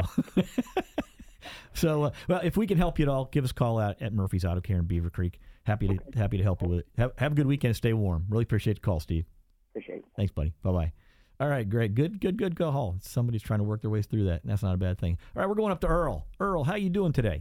So, uh, well, if we can help you at all, give us a call out at Murphy's Auto Care in Beaver Creek. Happy to happy to help you with it. Have, have a good weekend and stay warm. Really appreciate the call, Steve. Appreciate it. Thanks, buddy. Bye-bye. All right, great. Good, good, good call. Somebody's trying to work their way through that, and that's not a bad thing. All right, we're going up to Earl. Earl, how you doing today?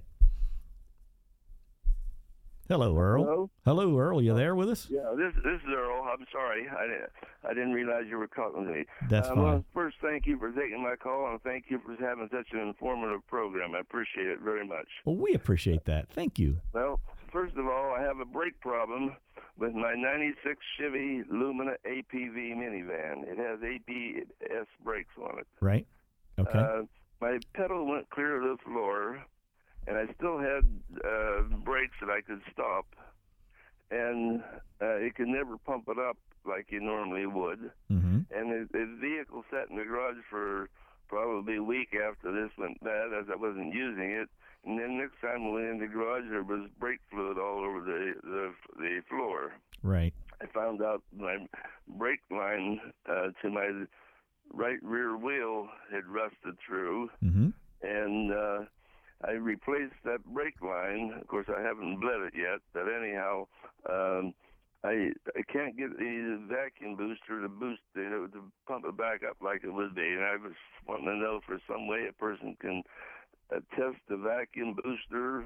Hello, Earl. Hello? Hello, Earl. You there with us? Yeah, this this is Earl. I'm sorry, I didn't I didn't realize you were calling me. That's uh, fine. Well, first, thank you for taking my call, and thank you for having such an informative program. I appreciate it very much. Well, we appreciate that. Thank you. Well, first of all, I have a brake problem with my ninety-six Chevy Lumina A P V minivan. It has A B S brakes on it. Right. Okay. Uh, my pedal went clear to the floor, and I still had uh, brakes that I could stop, and uh, it could never pump it up like you normally would. Mm-hmm. And the, the vehicle sat in the garage for probably a week after this went bad, as I wasn't using it. And then next time I went in the garage, there was brake fluid all over the the, the floor. Right. I found out my brake line uh, to my right rear wheel had rusted through, Mm-hmm. and uh, I replaced that brake line. Of course, I haven't bled it yet, but anyhow, um, I I can't get the vacuum booster to boost the, to pump it back up like it would be, and I was wanting to know if there's some way a person can uh, test the vacuum booster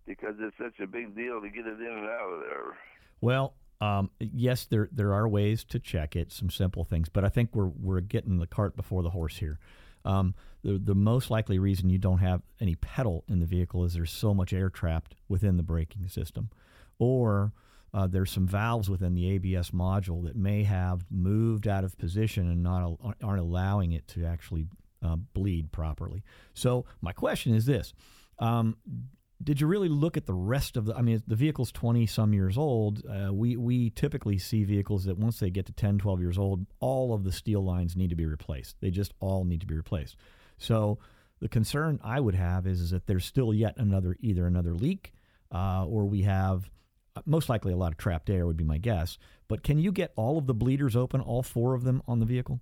because it's such a big deal to get it in and out of there. Well, um, yes, there there are ways to check it, some simple things, but I think we're we're getting the cart before the horse here. Um, the the most likely reason you don't have any pedal in the vehicle is there's so much air trapped within the braking system, or uh, there's some valves within the A B S module that may have moved out of position and not aren't allowing it to actually uh, bleed properly. So my question is this. Um, Did you really look at the rest of the, I mean, the vehicle's twenty some years old. Uh, we, we typically see vehicles that once they get to ten, twelve years old, all of the steel lines need to be replaced. They just all need to be replaced. So the concern I would have is, is that there's still yet another, either another leak uh, or we have uh, most likely a lot of trapped air would be my guess. But can you get all of the bleeders open, all four of them on the vehicle?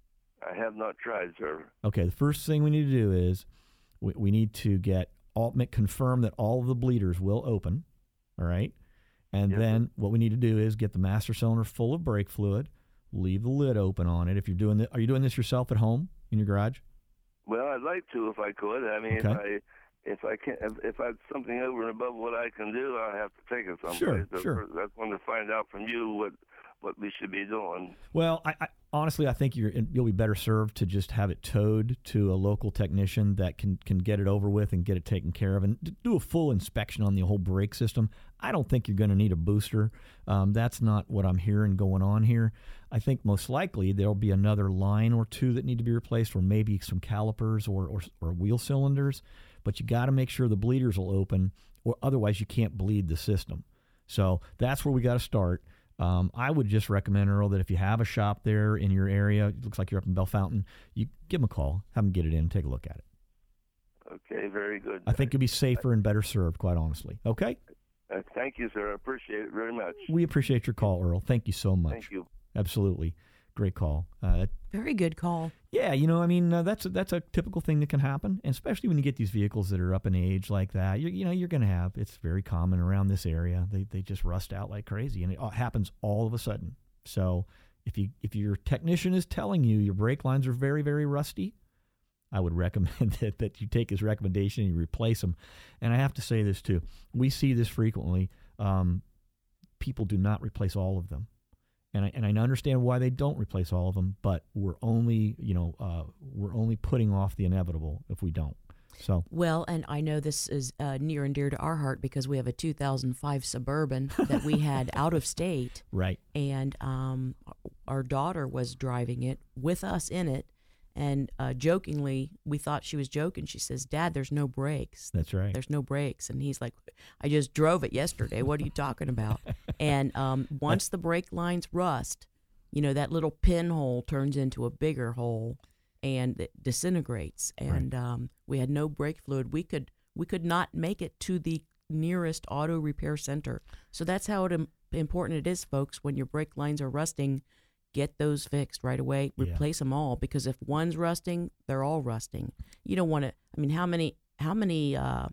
I have not tried, sir. Okay, the first thing we need to do is we, we need to get All, confirm that all of the bleeders will open, all right? And yes, then sir. what we need to do is get the master cylinder full of brake fluid, leave the lid open on it. If you're doing this, are you doing this yourself at home in your garage? Well, I'd like to if I could. I mean, Okay. if I if I can if, if I something over and above what I can do, I'll have to take it someplace. Sure, But sure. first, I want to find out from you what what we should be doing. Well, I, I honestly, I think you're you'll be better served to just have it towed to a local technician that can, can get it over with and get it taken care of and do a full inspection on the whole brake system. I don't think you're going to need a booster. Um, that's not what I'm hearing going on here. I think most likely there'll be another line or two that need to be replaced, or maybe some calipers or, or, or wheel cylinders. But you got to make sure the bleeders will open, or otherwise you can't bleed the system. So that's where we got to start. Um, I would just recommend, Earl, that if you have a shop there in your area, it looks like you're up in Bellefontaine, you give them a call, have them get it in and take a look at it. Okay, very good. I think you'll be safer and better served, quite honestly. Okay? Uh, thank you, sir. I appreciate it very much. We appreciate your call, Earl. Thank you so much. Thank you. Absolutely. Great call. Uh, Very good call. Yeah, you know, I mean, uh, that's a, that's a typical thing that can happen, and especially when you get these vehicles that are up in age like that. You, you know, you're going to have, it's very common around this area. They they just rust out like crazy, and it all happens all of a sudden. So if you if your technician is telling you your brake lines are very, very rusty, I would recommend that, that you take his recommendation and you replace them. And I have to say this too. We see this frequently. Um, people do not replace all of them. And I, and I understand why they don't replace all of them, but we're only, you know, uh, we're only putting off the inevitable if we don't. So well, and I know this is uh, near and dear to our heart because we have a two thousand five Suburban that we had out of state, right? And um, our daughter was driving it with us in it, and uh, jokingly, we thought she was joking. She says, "Dad, there's no brakes." That's right. There's no brakes, and he's like, "I just drove it yesterday. What are you talking about?" And um, once the brake lines rust, you know, that little pinhole turns into a bigger hole, and it disintegrates. And Right. um, we had no brake fluid. We could we could not make it to the nearest auto repair center. So that's how it, im- important it is, folks. When your brake lines are rusting, get those fixed right away. Yeah. Replace them all, because if one's rusting, they're all rusting. You don't want to. I mean, how many how many uh,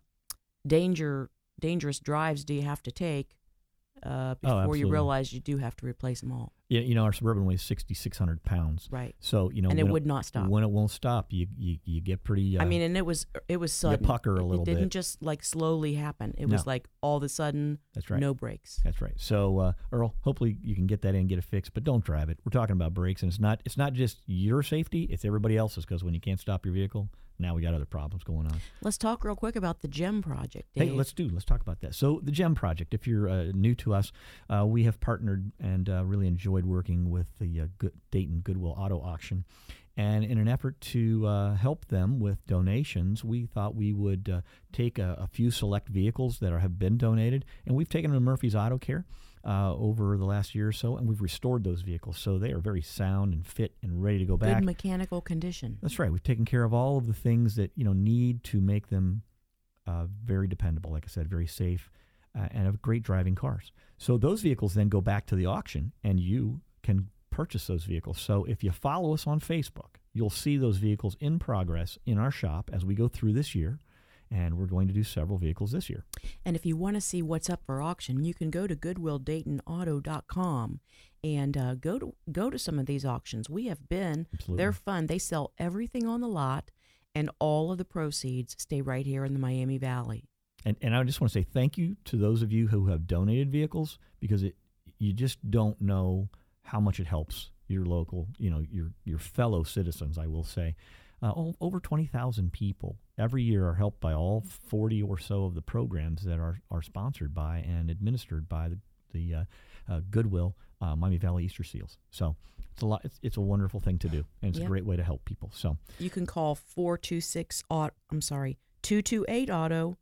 danger dangerous drives do you have to take uh, before you absolutely. realize you do have to replace them all? Yeah, you know, our Suburban weighs sixty-six hundred pounds. Right. So, you know, And it when would not stop. When it won't stop, you you, you get pretty. Uh, I mean, and it was it was you sudden. pucker a It- little It didn't bit. just like slowly happen. It No. was like all of a sudden. That's right. No brakes. That's right. So, uh, Earl, hopefully you can get that in, get it fixed, but don't drive it. We're talking about brakes, and it's not it's not just your safety; it's everybody else's. Because when you can't stop your vehicle, now we got other problems going on. Let's talk real quick about the GEM project, Dave. Hey, let's do. Let's talk about that. So, the GEM project. If you're uh, new to us, uh, we have partnered and uh, really enjoyed working with the uh, Good, Dayton Goodwill Auto Auction, and in an effort to uh, help them with donations, we thought we would uh, take a, a few select vehicles that are, have been donated, and we've taken them to Murphy's Auto Care uh, over the last year or so, and we've restored those vehicles so they are very sound and fit and ready to go back. Good mechanical condition. That's right. We've taken care of all of the things that, you know, need to make them uh, very dependable, like I said, very safe, uh, and have great driving cars. So those vehicles then go back to the auction, and you can purchase those vehicles. So if you follow us on Facebook, you'll see those vehicles in progress in our shop as we go through this year, and we're going to do several vehicles this year. And if you want to see what's up for auction, you can go to goodwill dayton auto dot com and uh, go to go to some of these auctions. We have been. Absolutely. They're fun. They sell everything on the lot, and all of the proceeds stay right here in the Miami Valley. and, and I just want to say thank you to those of you who have donated vehicles, because it you just don't know how much it helps your local, you know, your your fellow citizens, I will say. Uh, over twenty thousand people every year are helped by all forty or so of the programs that are, are sponsored by and administered by the, the uh, uh, Goodwill uh, Miami Valley Easter Seals. So it's a lot. It's, it's a wonderful thing to do, and it's yep. a great way to help people. So you can call four two six auto. I'm sorry, two two eight auto.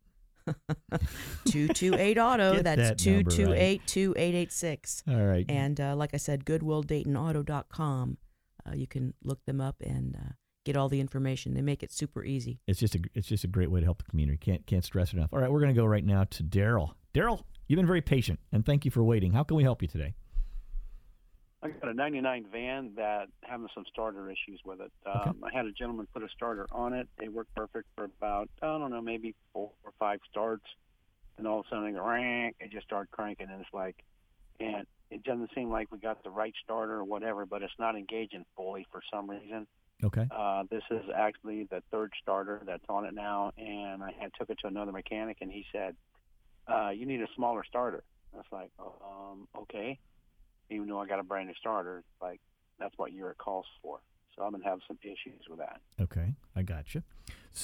two two eight auto. Get That's that two two eight right. two eight eight six. All right. And uh, like I said, goodwill dayton auto dot com. Uh, you can look them up and uh, get all the information. They make it super easy. It's just a it's just a great way to help the community. Can't can't stress it enough. All right, we're going to go right now to Daryl. Daryl, you've been very patient, and thank you for waiting. How can we help you today? I got a ninety-nine van that having some starter issues with it. Um, Okay. I had a gentleman put a starter on it. It worked perfect for about, I don't know, maybe four or five starts. And all of a sudden, it, rank, it just started cranking. And it's like, and it doesn't seem like we got the right starter or whatever, but it's not engaging fully for some reason. Okay. Uh, this is actually the third starter that's on it now. And I had took it to another mechanic, and he said, uh, you need a smaller starter. I was like, um, okay. Even though I got a brand new starter, like that's what Europe calls for. So I'm gonna have some issues with that. Okay, I got you.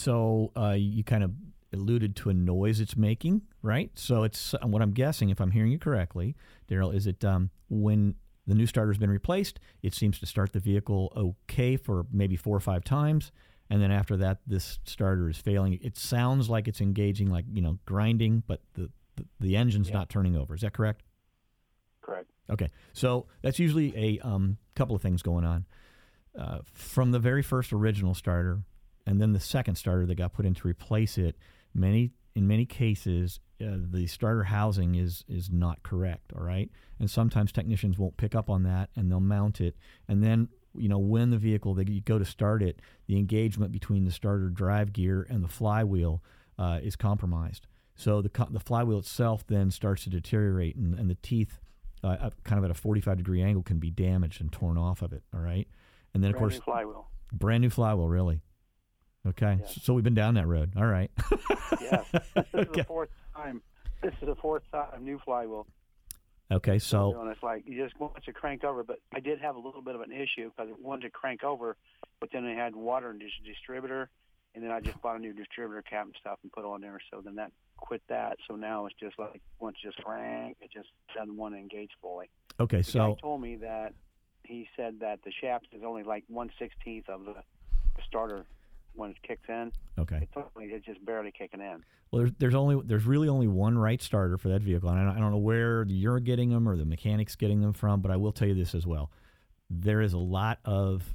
So uh, you kind of alluded to a noise it's making, right? So it's what I'm guessing, if I'm hearing you correctly, Daryl, is it um, when the new starter's been replaced, it seems to start the vehicle okay for maybe four or five times, and then after that, this starter is failing. It sounds like it's engaging, like you know, grinding, but the the, the engine's yeah. not turning over. Is that correct? Correct. Okay, so that's usually a um, couple of things going on. Uh, from the very first original starter, and then the second starter that got put in to replace it, many in many cases, uh, the starter housing is is not correct, all right? And sometimes technicians won't pick up on that, and they'll mount it. And then, you know, when the vehicle, they you go to start it, the engagement between the starter drive gear and the flywheel uh, is compromised. So the the flywheel itself then starts to deteriorate, and, and the teeth, Uh, kind of at a forty-five degree angle, can be damaged and torn off of it, all right? And then, of Brand course, new flywheel. Brand new flywheel, really? Okay, Yeah. so we've been down that road. All right. Yes. This is Okay. the fourth time. This is the fourth time new flywheel. Okay, so And it's like you just want to crank over, but I did have a little bit of an issue because I wanted to crank over, but then I had water in this distributor, and then I just bought a new distributor cap and stuff and put on there. So then that quit that. So now it's just like once it just crank, it just doesn't want to engage fully. okay, The so guy told me that he said that the shaft is only like one sixteenth of the, the starter when it kicks in. Okay. It's only it's just barely kicking in. well, there's, there's only there's really only one right starter for that vehicle, and I don't, I don't know where you're getting them or the mechanic's getting them from, but I will tell you this as well: there is a lot of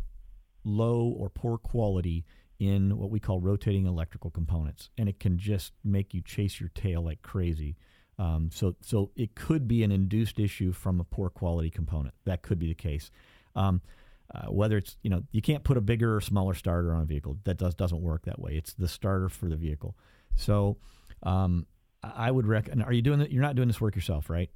low or poor quality in what we call rotating electrical components, and it can just make you chase your tail like crazy. Um, so, so it could be an induced issue from a poor quality component. That could be the case. Um, uh, whether it's, you know, you can't put a bigger or smaller starter on a vehicle. That does doesn't work that way. It's the starter for the vehicle. So, um, I would recommend. Are you doing that? You're not doing this work yourself, right?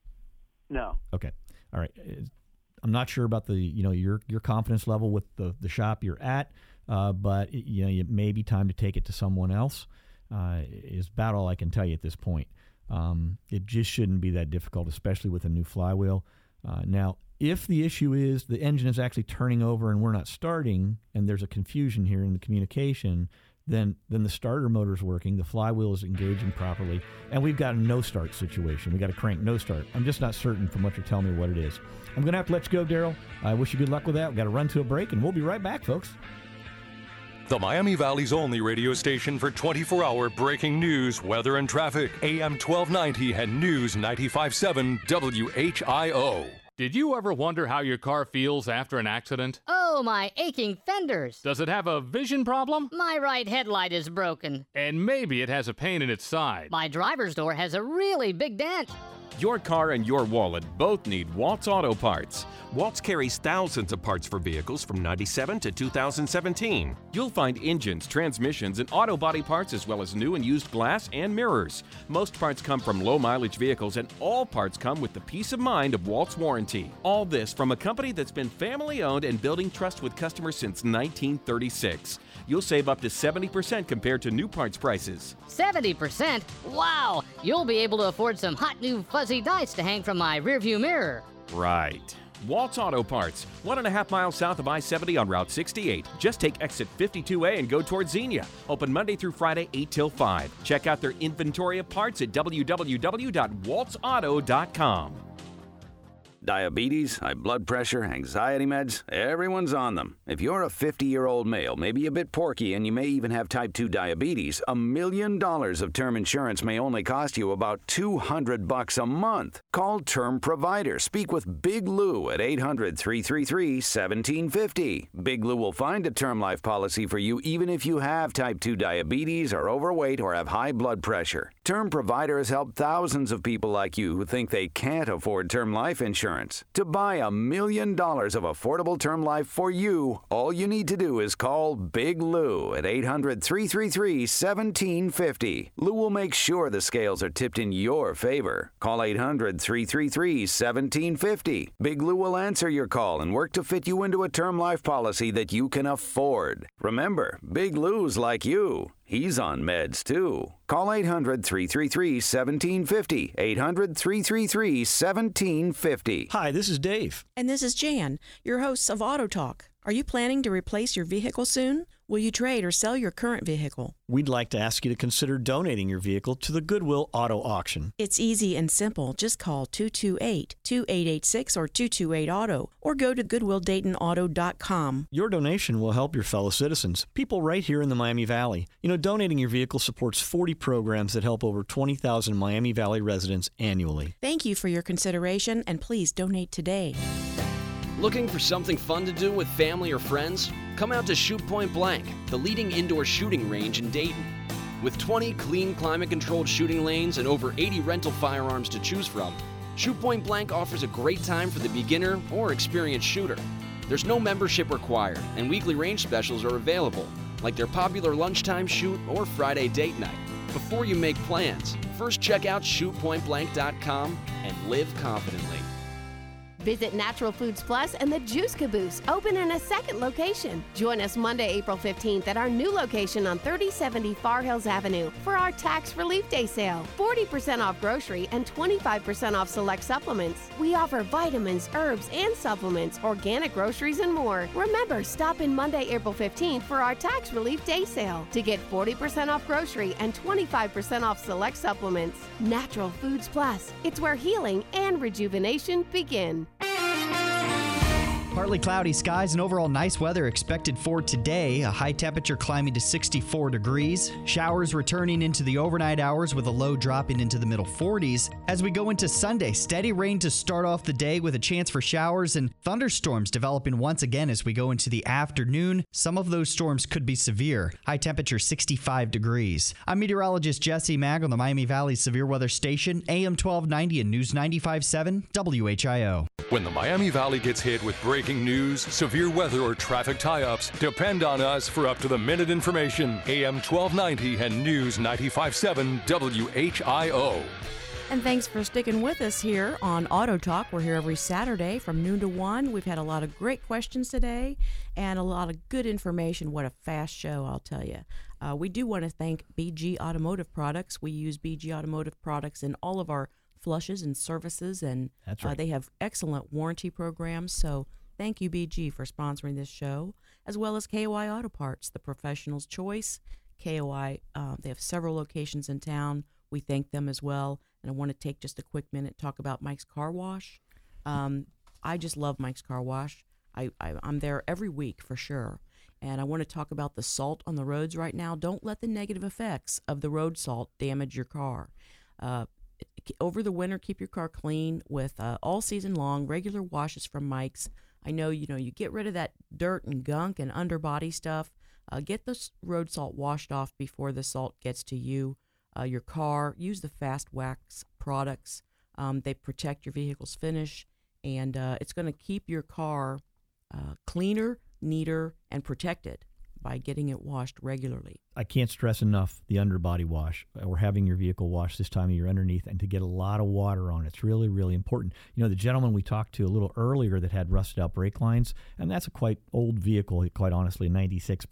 No. Okay. All right. I'm not sure about the, you know, your your confidence level with the the shop you're at. Uh, but it, you know, it may be time to take it to someone else. Uh, is about all I can tell you at this point. Um, it just shouldn't be that difficult, especially with a new flywheel. Uh, now, if the issue is the engine is actually turning over and we're not starting, and there's a confusion here in the communication, then then the starter motor's working, the flywheel is engaging properly, and we've got a no start situation. We got a crank no start. I'm just not certain from what you're telling me what it is. I'm going to have to let you go, Daryl. I wish you good luck with that. We've got to run to a break, and we'll be right back, folks. The Miami Valley's only radio station for twenty-four hour breaking news, weather, and traffic. A M twelve ninety and News ninety-five point seven W H I O. Did you ever wonder how your car feels after an accident? Oh, my aching fenders. Does it have a vision problem? My right headlight is broken. And maybe it has a pain in its side. My driver's door has a really big dent. Your car and your wallet both need Waltz Auto Parts. Waltz carries thousands of parts for vehicles from ninety-seven to two thousand seventeen. You'll find engines, transmissions, and auto body parts, as well as new and used glass and mirrors. Most parts come from low-mileage vehicles, and all parts come with the peace of mind of Waltz warranty. All this from a company that's been family-owned and building trust with customers since nineteen thirty-six. You'll save up to seventy percent compared to new parts prices. seventy percent? Wow! You'll be able to afford some hot new fuzzy dice to hang from my rearview mirror. Right. Waltz Auto Parts, one and a half miles south of I seventy on Route sixty-eight. Just take exit fifty-two A and go towards Xenia. Open Monday through Friday, eight till five. Check out their inventory of parts at w w w dot waltz auto dot com. Diabetes, high blood pressure, anxiety meds, everyone's on them. If you're a fifty-year-old male, maybe a bit porky, and you may even have type two diabetes, a million dollars of term insurance may only cost you about two hundred bucks a month. Call Term Provider. Speak with Big Lou at eight hundred, three three three, one seven five zero. Big Lou will find a term life policy for you even if you have type two diabetes, are overweight, or have high blood pressure. Term Provider has helped thousands of people like you who think they can't afford term life insurance. To buy a million dollars of affordable term life for you, all you need to do is call Big Lou at eight hundred, three three three, one seven five zero. Lou will make sure the scales are tipped in your favor. Call eight hundred, three three three, one seven five zero. Big Lou will answer your call and work to fit you into a term life policy that you can afford. Remember, Big Lou's like you. He's on meds, too. Call eight hundred, three three three, one seven five zero. eight hundred, three three three, one seven five zero. Hi, this is Dave. And this is Jan, your hosts of Auto Talk. Are you planning to replace your vehicle soon? Will you trade or sell your current vehicle? We'd like to ask you to consider donating your vehicle to the Goodwill Auto Auction. It's easy and simple. Just call two two eight, two eight eight six or two two eight auto or go to goodwill dayton auto dot com. Your donation will help your fellow citizens, people right here in the Miami Valley. You know, donating your vehicle supports forty programs that help over twenty thousand Miami Valley residents annually. Thank you for your consideration, and please donate today. Looking for something fun to do with family or friends? Come out to Shoot Point Blank, the leading indoor shooting range in Dayton. With twenty clean, climate-controlled shooting lanes and over eighty rental firearms to choose from, Shoot Point Blank offers a great time for the beginner or experienced shooter. There's no membership required, and weekly range specials are available, like their popular lunchtime shoot or Friday date night. Before you make plans, first check out shoot point blank dot com and live confidently. Visit Natural Foods Plus and the Juice Caboose, open in a second location. Join us Monday, April fifteenth at our new location on thirty seventy Far Hills Avenue for our Tax Relief Day sale. forty percent off grocery and twenty-five percent off select supplements. We offer vitamins, herbs, and supplements, organic groceries, and more. Remember, stop in Monday, April fifteenth for our Tax Relief Day sale to get forty percent off grocery and twenty-five percent off select supplements. Natural Foods Plus. It's where healing and rejuvenation begin. Partly cloudy skies and overall nice weather expected for today. A high temperature climbing to sixty-four degrees. Showers returning into the overnight hours with a low dropping into the middle forties. As we go into Sunday, steady rain to start off the day with a chance for showers and thunderstorms developing once again as we go into the afternoon. Some of those storms could be severe. High temperature sixty-five degrees. I'm meteorologist Jesse Mag on the Miami Valley Severe Weather Station, A M twelve ninety and News ninety-five point seven W H I O. When the Miami Valley gets hit with breaking news, severe weather, or traffic tie-ups, depend on us for up-to-the-minute information. A M twelve ninety and News ninety-five point seven W H I O. And thanks for sticking with us here on Auto Talk. We're here every Saturday from noon to one. We've had a lot of great questions today and a lot of good information. What a fast show, I'll tell you. Uh, we do want to thank B G Automotive Products. We use B G Automotive Products in all of our flushes and services, and That's right. uh, they have excellent warranty programs. So thank you, B G, for sponsoring this show, as well as K O I Auto Parts, the professional's choice. K O I, uh, they have several locations in town. We thank them as well. And I want to take just a quick minute to talk about Mike's Car Wash. Um, I just love Mike's Car Wash. I, I, I'm there every week for sure. And I want to talk about the salt on the roads right now. Don't let the negative effects of the road salt damage your car. Uh, over the winter, keep your car clean with uh, all season long regular washes from Mike's. I know, you know, you get rid of that dirt and gunk and underbody stuff. Uh, get the road salt washed off before the salt gets to you, uh, your car. Use the Fast Wax products. Um, they protect your vehicle's finish, and uh, it's going to keep your car uh, cleaner, neater, and protected by getting it washed regularly. I can't stress enough the underbody wash or having your vehicle washed this time of year underneath and to get a lot of water on it. It's really, really important. You know, the gentleman we talked to a little earlier that had rusted out brake lines, and that's a quite old vehicle, quite honestly, ninety-six, but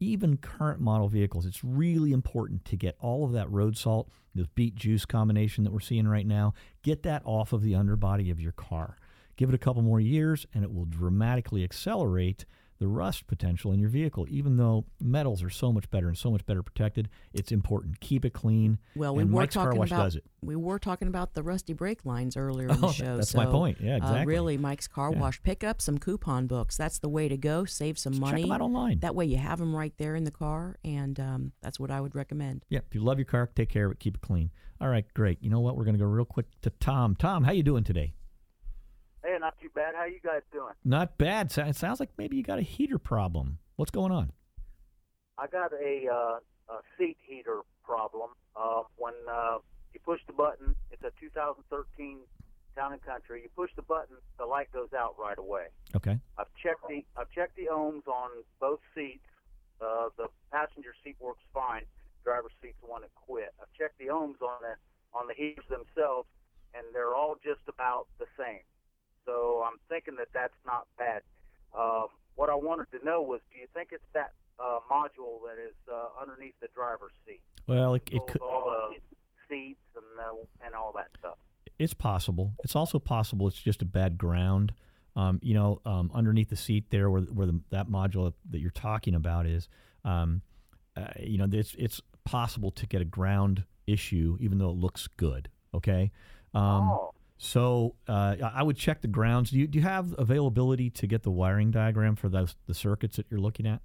even current model vehicles, it's really important to get all of that road salt, the beet juice combination that we're seeing right now, get that off of the underbody of your car. Give it a couple more years, and it will dramatically accelerate the rust potential in your vehicle. Even though metals are so much better and so much better protected, it's important. Keep it clean. Well, we and were Mike's Car talking Wash about does it. we were talking about the rusty brake lines earlier in the Oh, show. that's so, my point. Yeah, exactly. Uh, really, Mike's Car Yeah. Wash. Pick up some coupon books. That's the way to go. Save some Just check money. them out online. That way, you have them right there in the car, and um, that's what I would recommend. Yeah, if you love your car, take care of it, keep it clean. All right, great. You know what? We're going to go real quick to Tom. Tom, how you doing today? Hey, not too bad. How you guys doing? Not bad. So- It sounds like maybe you got a heater problem. What's going on? I got a, uh, a seat heater problem. Uh, when uh, you push the button, it's a two thousand thirteen Town and Country. You push the button, the light goes out right away. Okay. I've checked the I've checked the ohms on both seats. Uh, the passenger seat works fine. Driver's seat's the one that quit. I've checked the ohms on the on the heaters themselves, and they're all just about the same. So I'm thinking that that's not bad. Uh, what I wanted to know was, do you think it's that uh, module that is uh, underneath the driver's seat? Well, it, it Holds could. all the seats and uh, and all that stuff. It's possible. It's also possible it's just a bad ground. Um, you know, um, underneath the seat there, where where the, that module that you're talking about is, um, uh, you know, it's it's possible to get a ground issue, even though it looks good. Okay. Um, oh. So uh, I would check the grounds. Do you do you have availability to get the wiring diagram for those the circuits that you're looking at?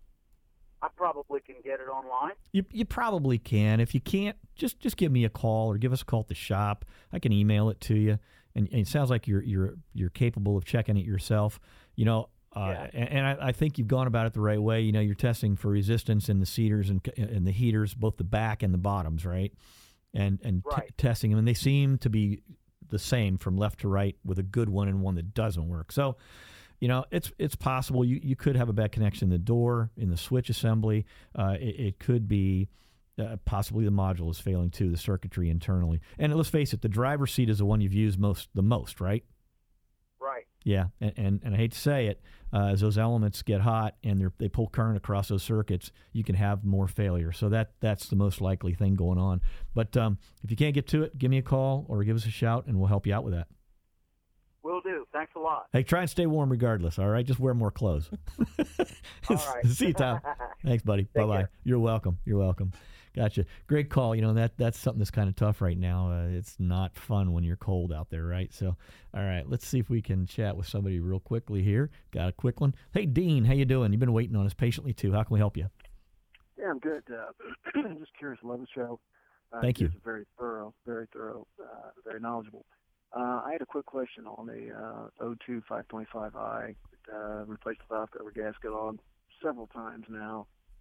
I probably can get it online. You you probably can. If you can't, just just give me a call or give us a call at the shop. I can email it to you. And, and it sounds like you're you're you're capable of checking it yourself. You know, uh, Yeah. and, and I, I think you've gone about it the right way. You know, you're testing for resistance in the seaters and and the heaters, both the back and the bottoms, right? And and t- Right. testing them, and they seem to be the same from left to right, with a good one and one that doesn't work. So, you know, it's it's possible you, you could have a bad connection in the door, in the switch assembly. Uh, it, it could be uh, possibly the module is failing too, the circuitry internally. And let's face it, the driver's seat is the one you've used most the most, right? Right. Yeah, and and, and I hate to say it, uh, as those elements get hot and they they pull current across those circuits, you can have more failure. So that that's the most likely thing going on. But um, if you can't get to it, give me a call or give us a shout, and we'll help you out with that. Will do. Thanks a lot. Hey, try and stay warm regardless, all right? Just wear more clothes. All right. See you, Tom. Thanks, buddy. Bye-bye. care. You're welcome. You're welcome. Gotcha. Great call. You know, that that's something that's kind of tough right now. Uh, it's not fun when you're cold out there, right? So, all right, let's see if we can chat with somebody real quickly here. Got a quick one. Hey, Dean, how you doing? You've been waiting on us patiently, too. How can we help you? Yeah, I'm good. Uh, just curious. Love the show. Uh, Thank you. It's very thorough, very thorough, uh, very knowledgeable. Uh, I had a quick question on a uh, oh two five twenty-five i. Uh, replaced the valve cover gasket on several times now,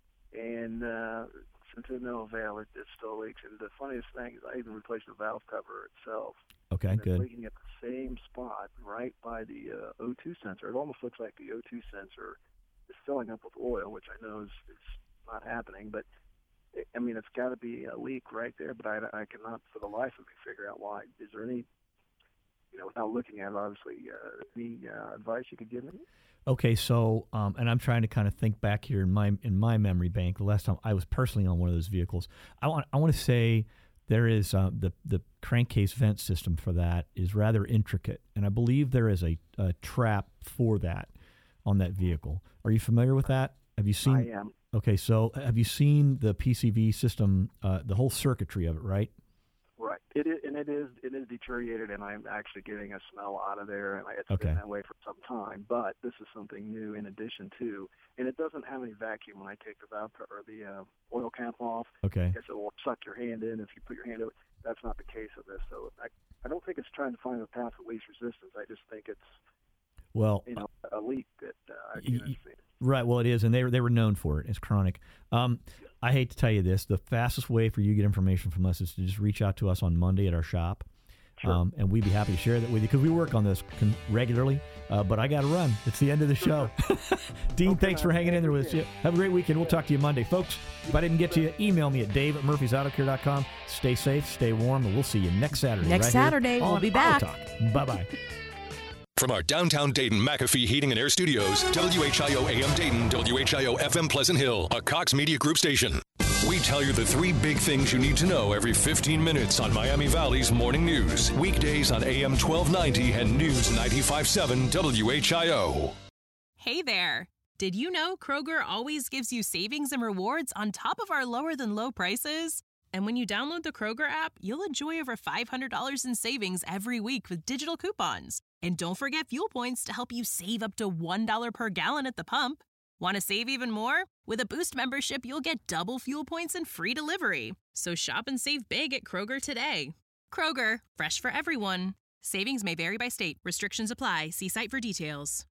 and uh, since to no avail, it, it still leaks. And the funniest thing is I even replaced the valve cover itself. Okay, and it's good. leaking at the same spot right by the uh, O two sensor. It almost looks like the O two sensor is filling up with oil, which I know is, is not happening, but it, I mean, it's got to be a leak right there, but I, I cannot for the life of me figure out why. Is there any, you know, without looking at it, obviously, uh, any uh, advice you could give me? Okay, so um, and I'm trying to kind of think back here in my in my memory bank. The last time I was personally on one of those vehicles, I want I want to say there is uh, the the crankcase vent system for that is rather intricate, and I believe there is a, a trap for that on that vehicle. Are you familiar with that? Have you seen? I am. Okay, so have you seen the P C V system, uh, the whole circuitry of it, right? Right. It is, and it is it is deteriorated, and I'm actually getting a smell out of there, and it's Okay. been that way for some time. But this is something new in addition to, and it doesn't have any vacuum when I take the valve co- or the uh, oil cap off. Okay. I guess it will suck your hand in if you put your hand in it. That's not the case of this. So I I don't think it's trying to find the path of least resistance. I just think it's Well, you know a leak that uh, I Y- can y- understand. Right. Well, it is, and they were they were known for it. It's chronic. Um, I hate to tell you this. The fastest way for you to get information from us is to just reach out to us on Monday at our shop, Sure. um, and we'd be happy to share that with you because we work on this con- regularly. Uh, but I got to run. It's the end of the show. Dean, thanks for hanging in there with us. Have a great weekend. We'll talk to you Monday, folks. If I didn't get to you, email me at dave at murphys auto care dot com. Stay safe, stay warm, and we'll see you next Saturday. Next right here Saturday, we'll on be back. Auto Talk. Bye bye. From our downtown Dayton McAfee Heating and Air Studios, W H I O A M Dayton, W H I O F M Pleasant Hill, a Cox Media Group station. We tell you the three big things you need to know every fifteen minutes on Miami Valley's Morning News. Weekdays on A M twelve ninety and News ninety-five point seven W H I O. Hey there. Did you know Kroger always gives you savings and rewards on top of our lower than low prices? And when you download the Kroger app, you'll enjoy over five hundred dollars in savings every week with digital coupons. And don't forget fuel points to help you save up to one dollar per gallon at the pump. Want to save even more? With a Boost membership, you'll get double fuel points and free delivery. So shop and save big at Kroger today. Kroger, fresh for everyone. Savings may vary by state. Restrictions apply. See site for details.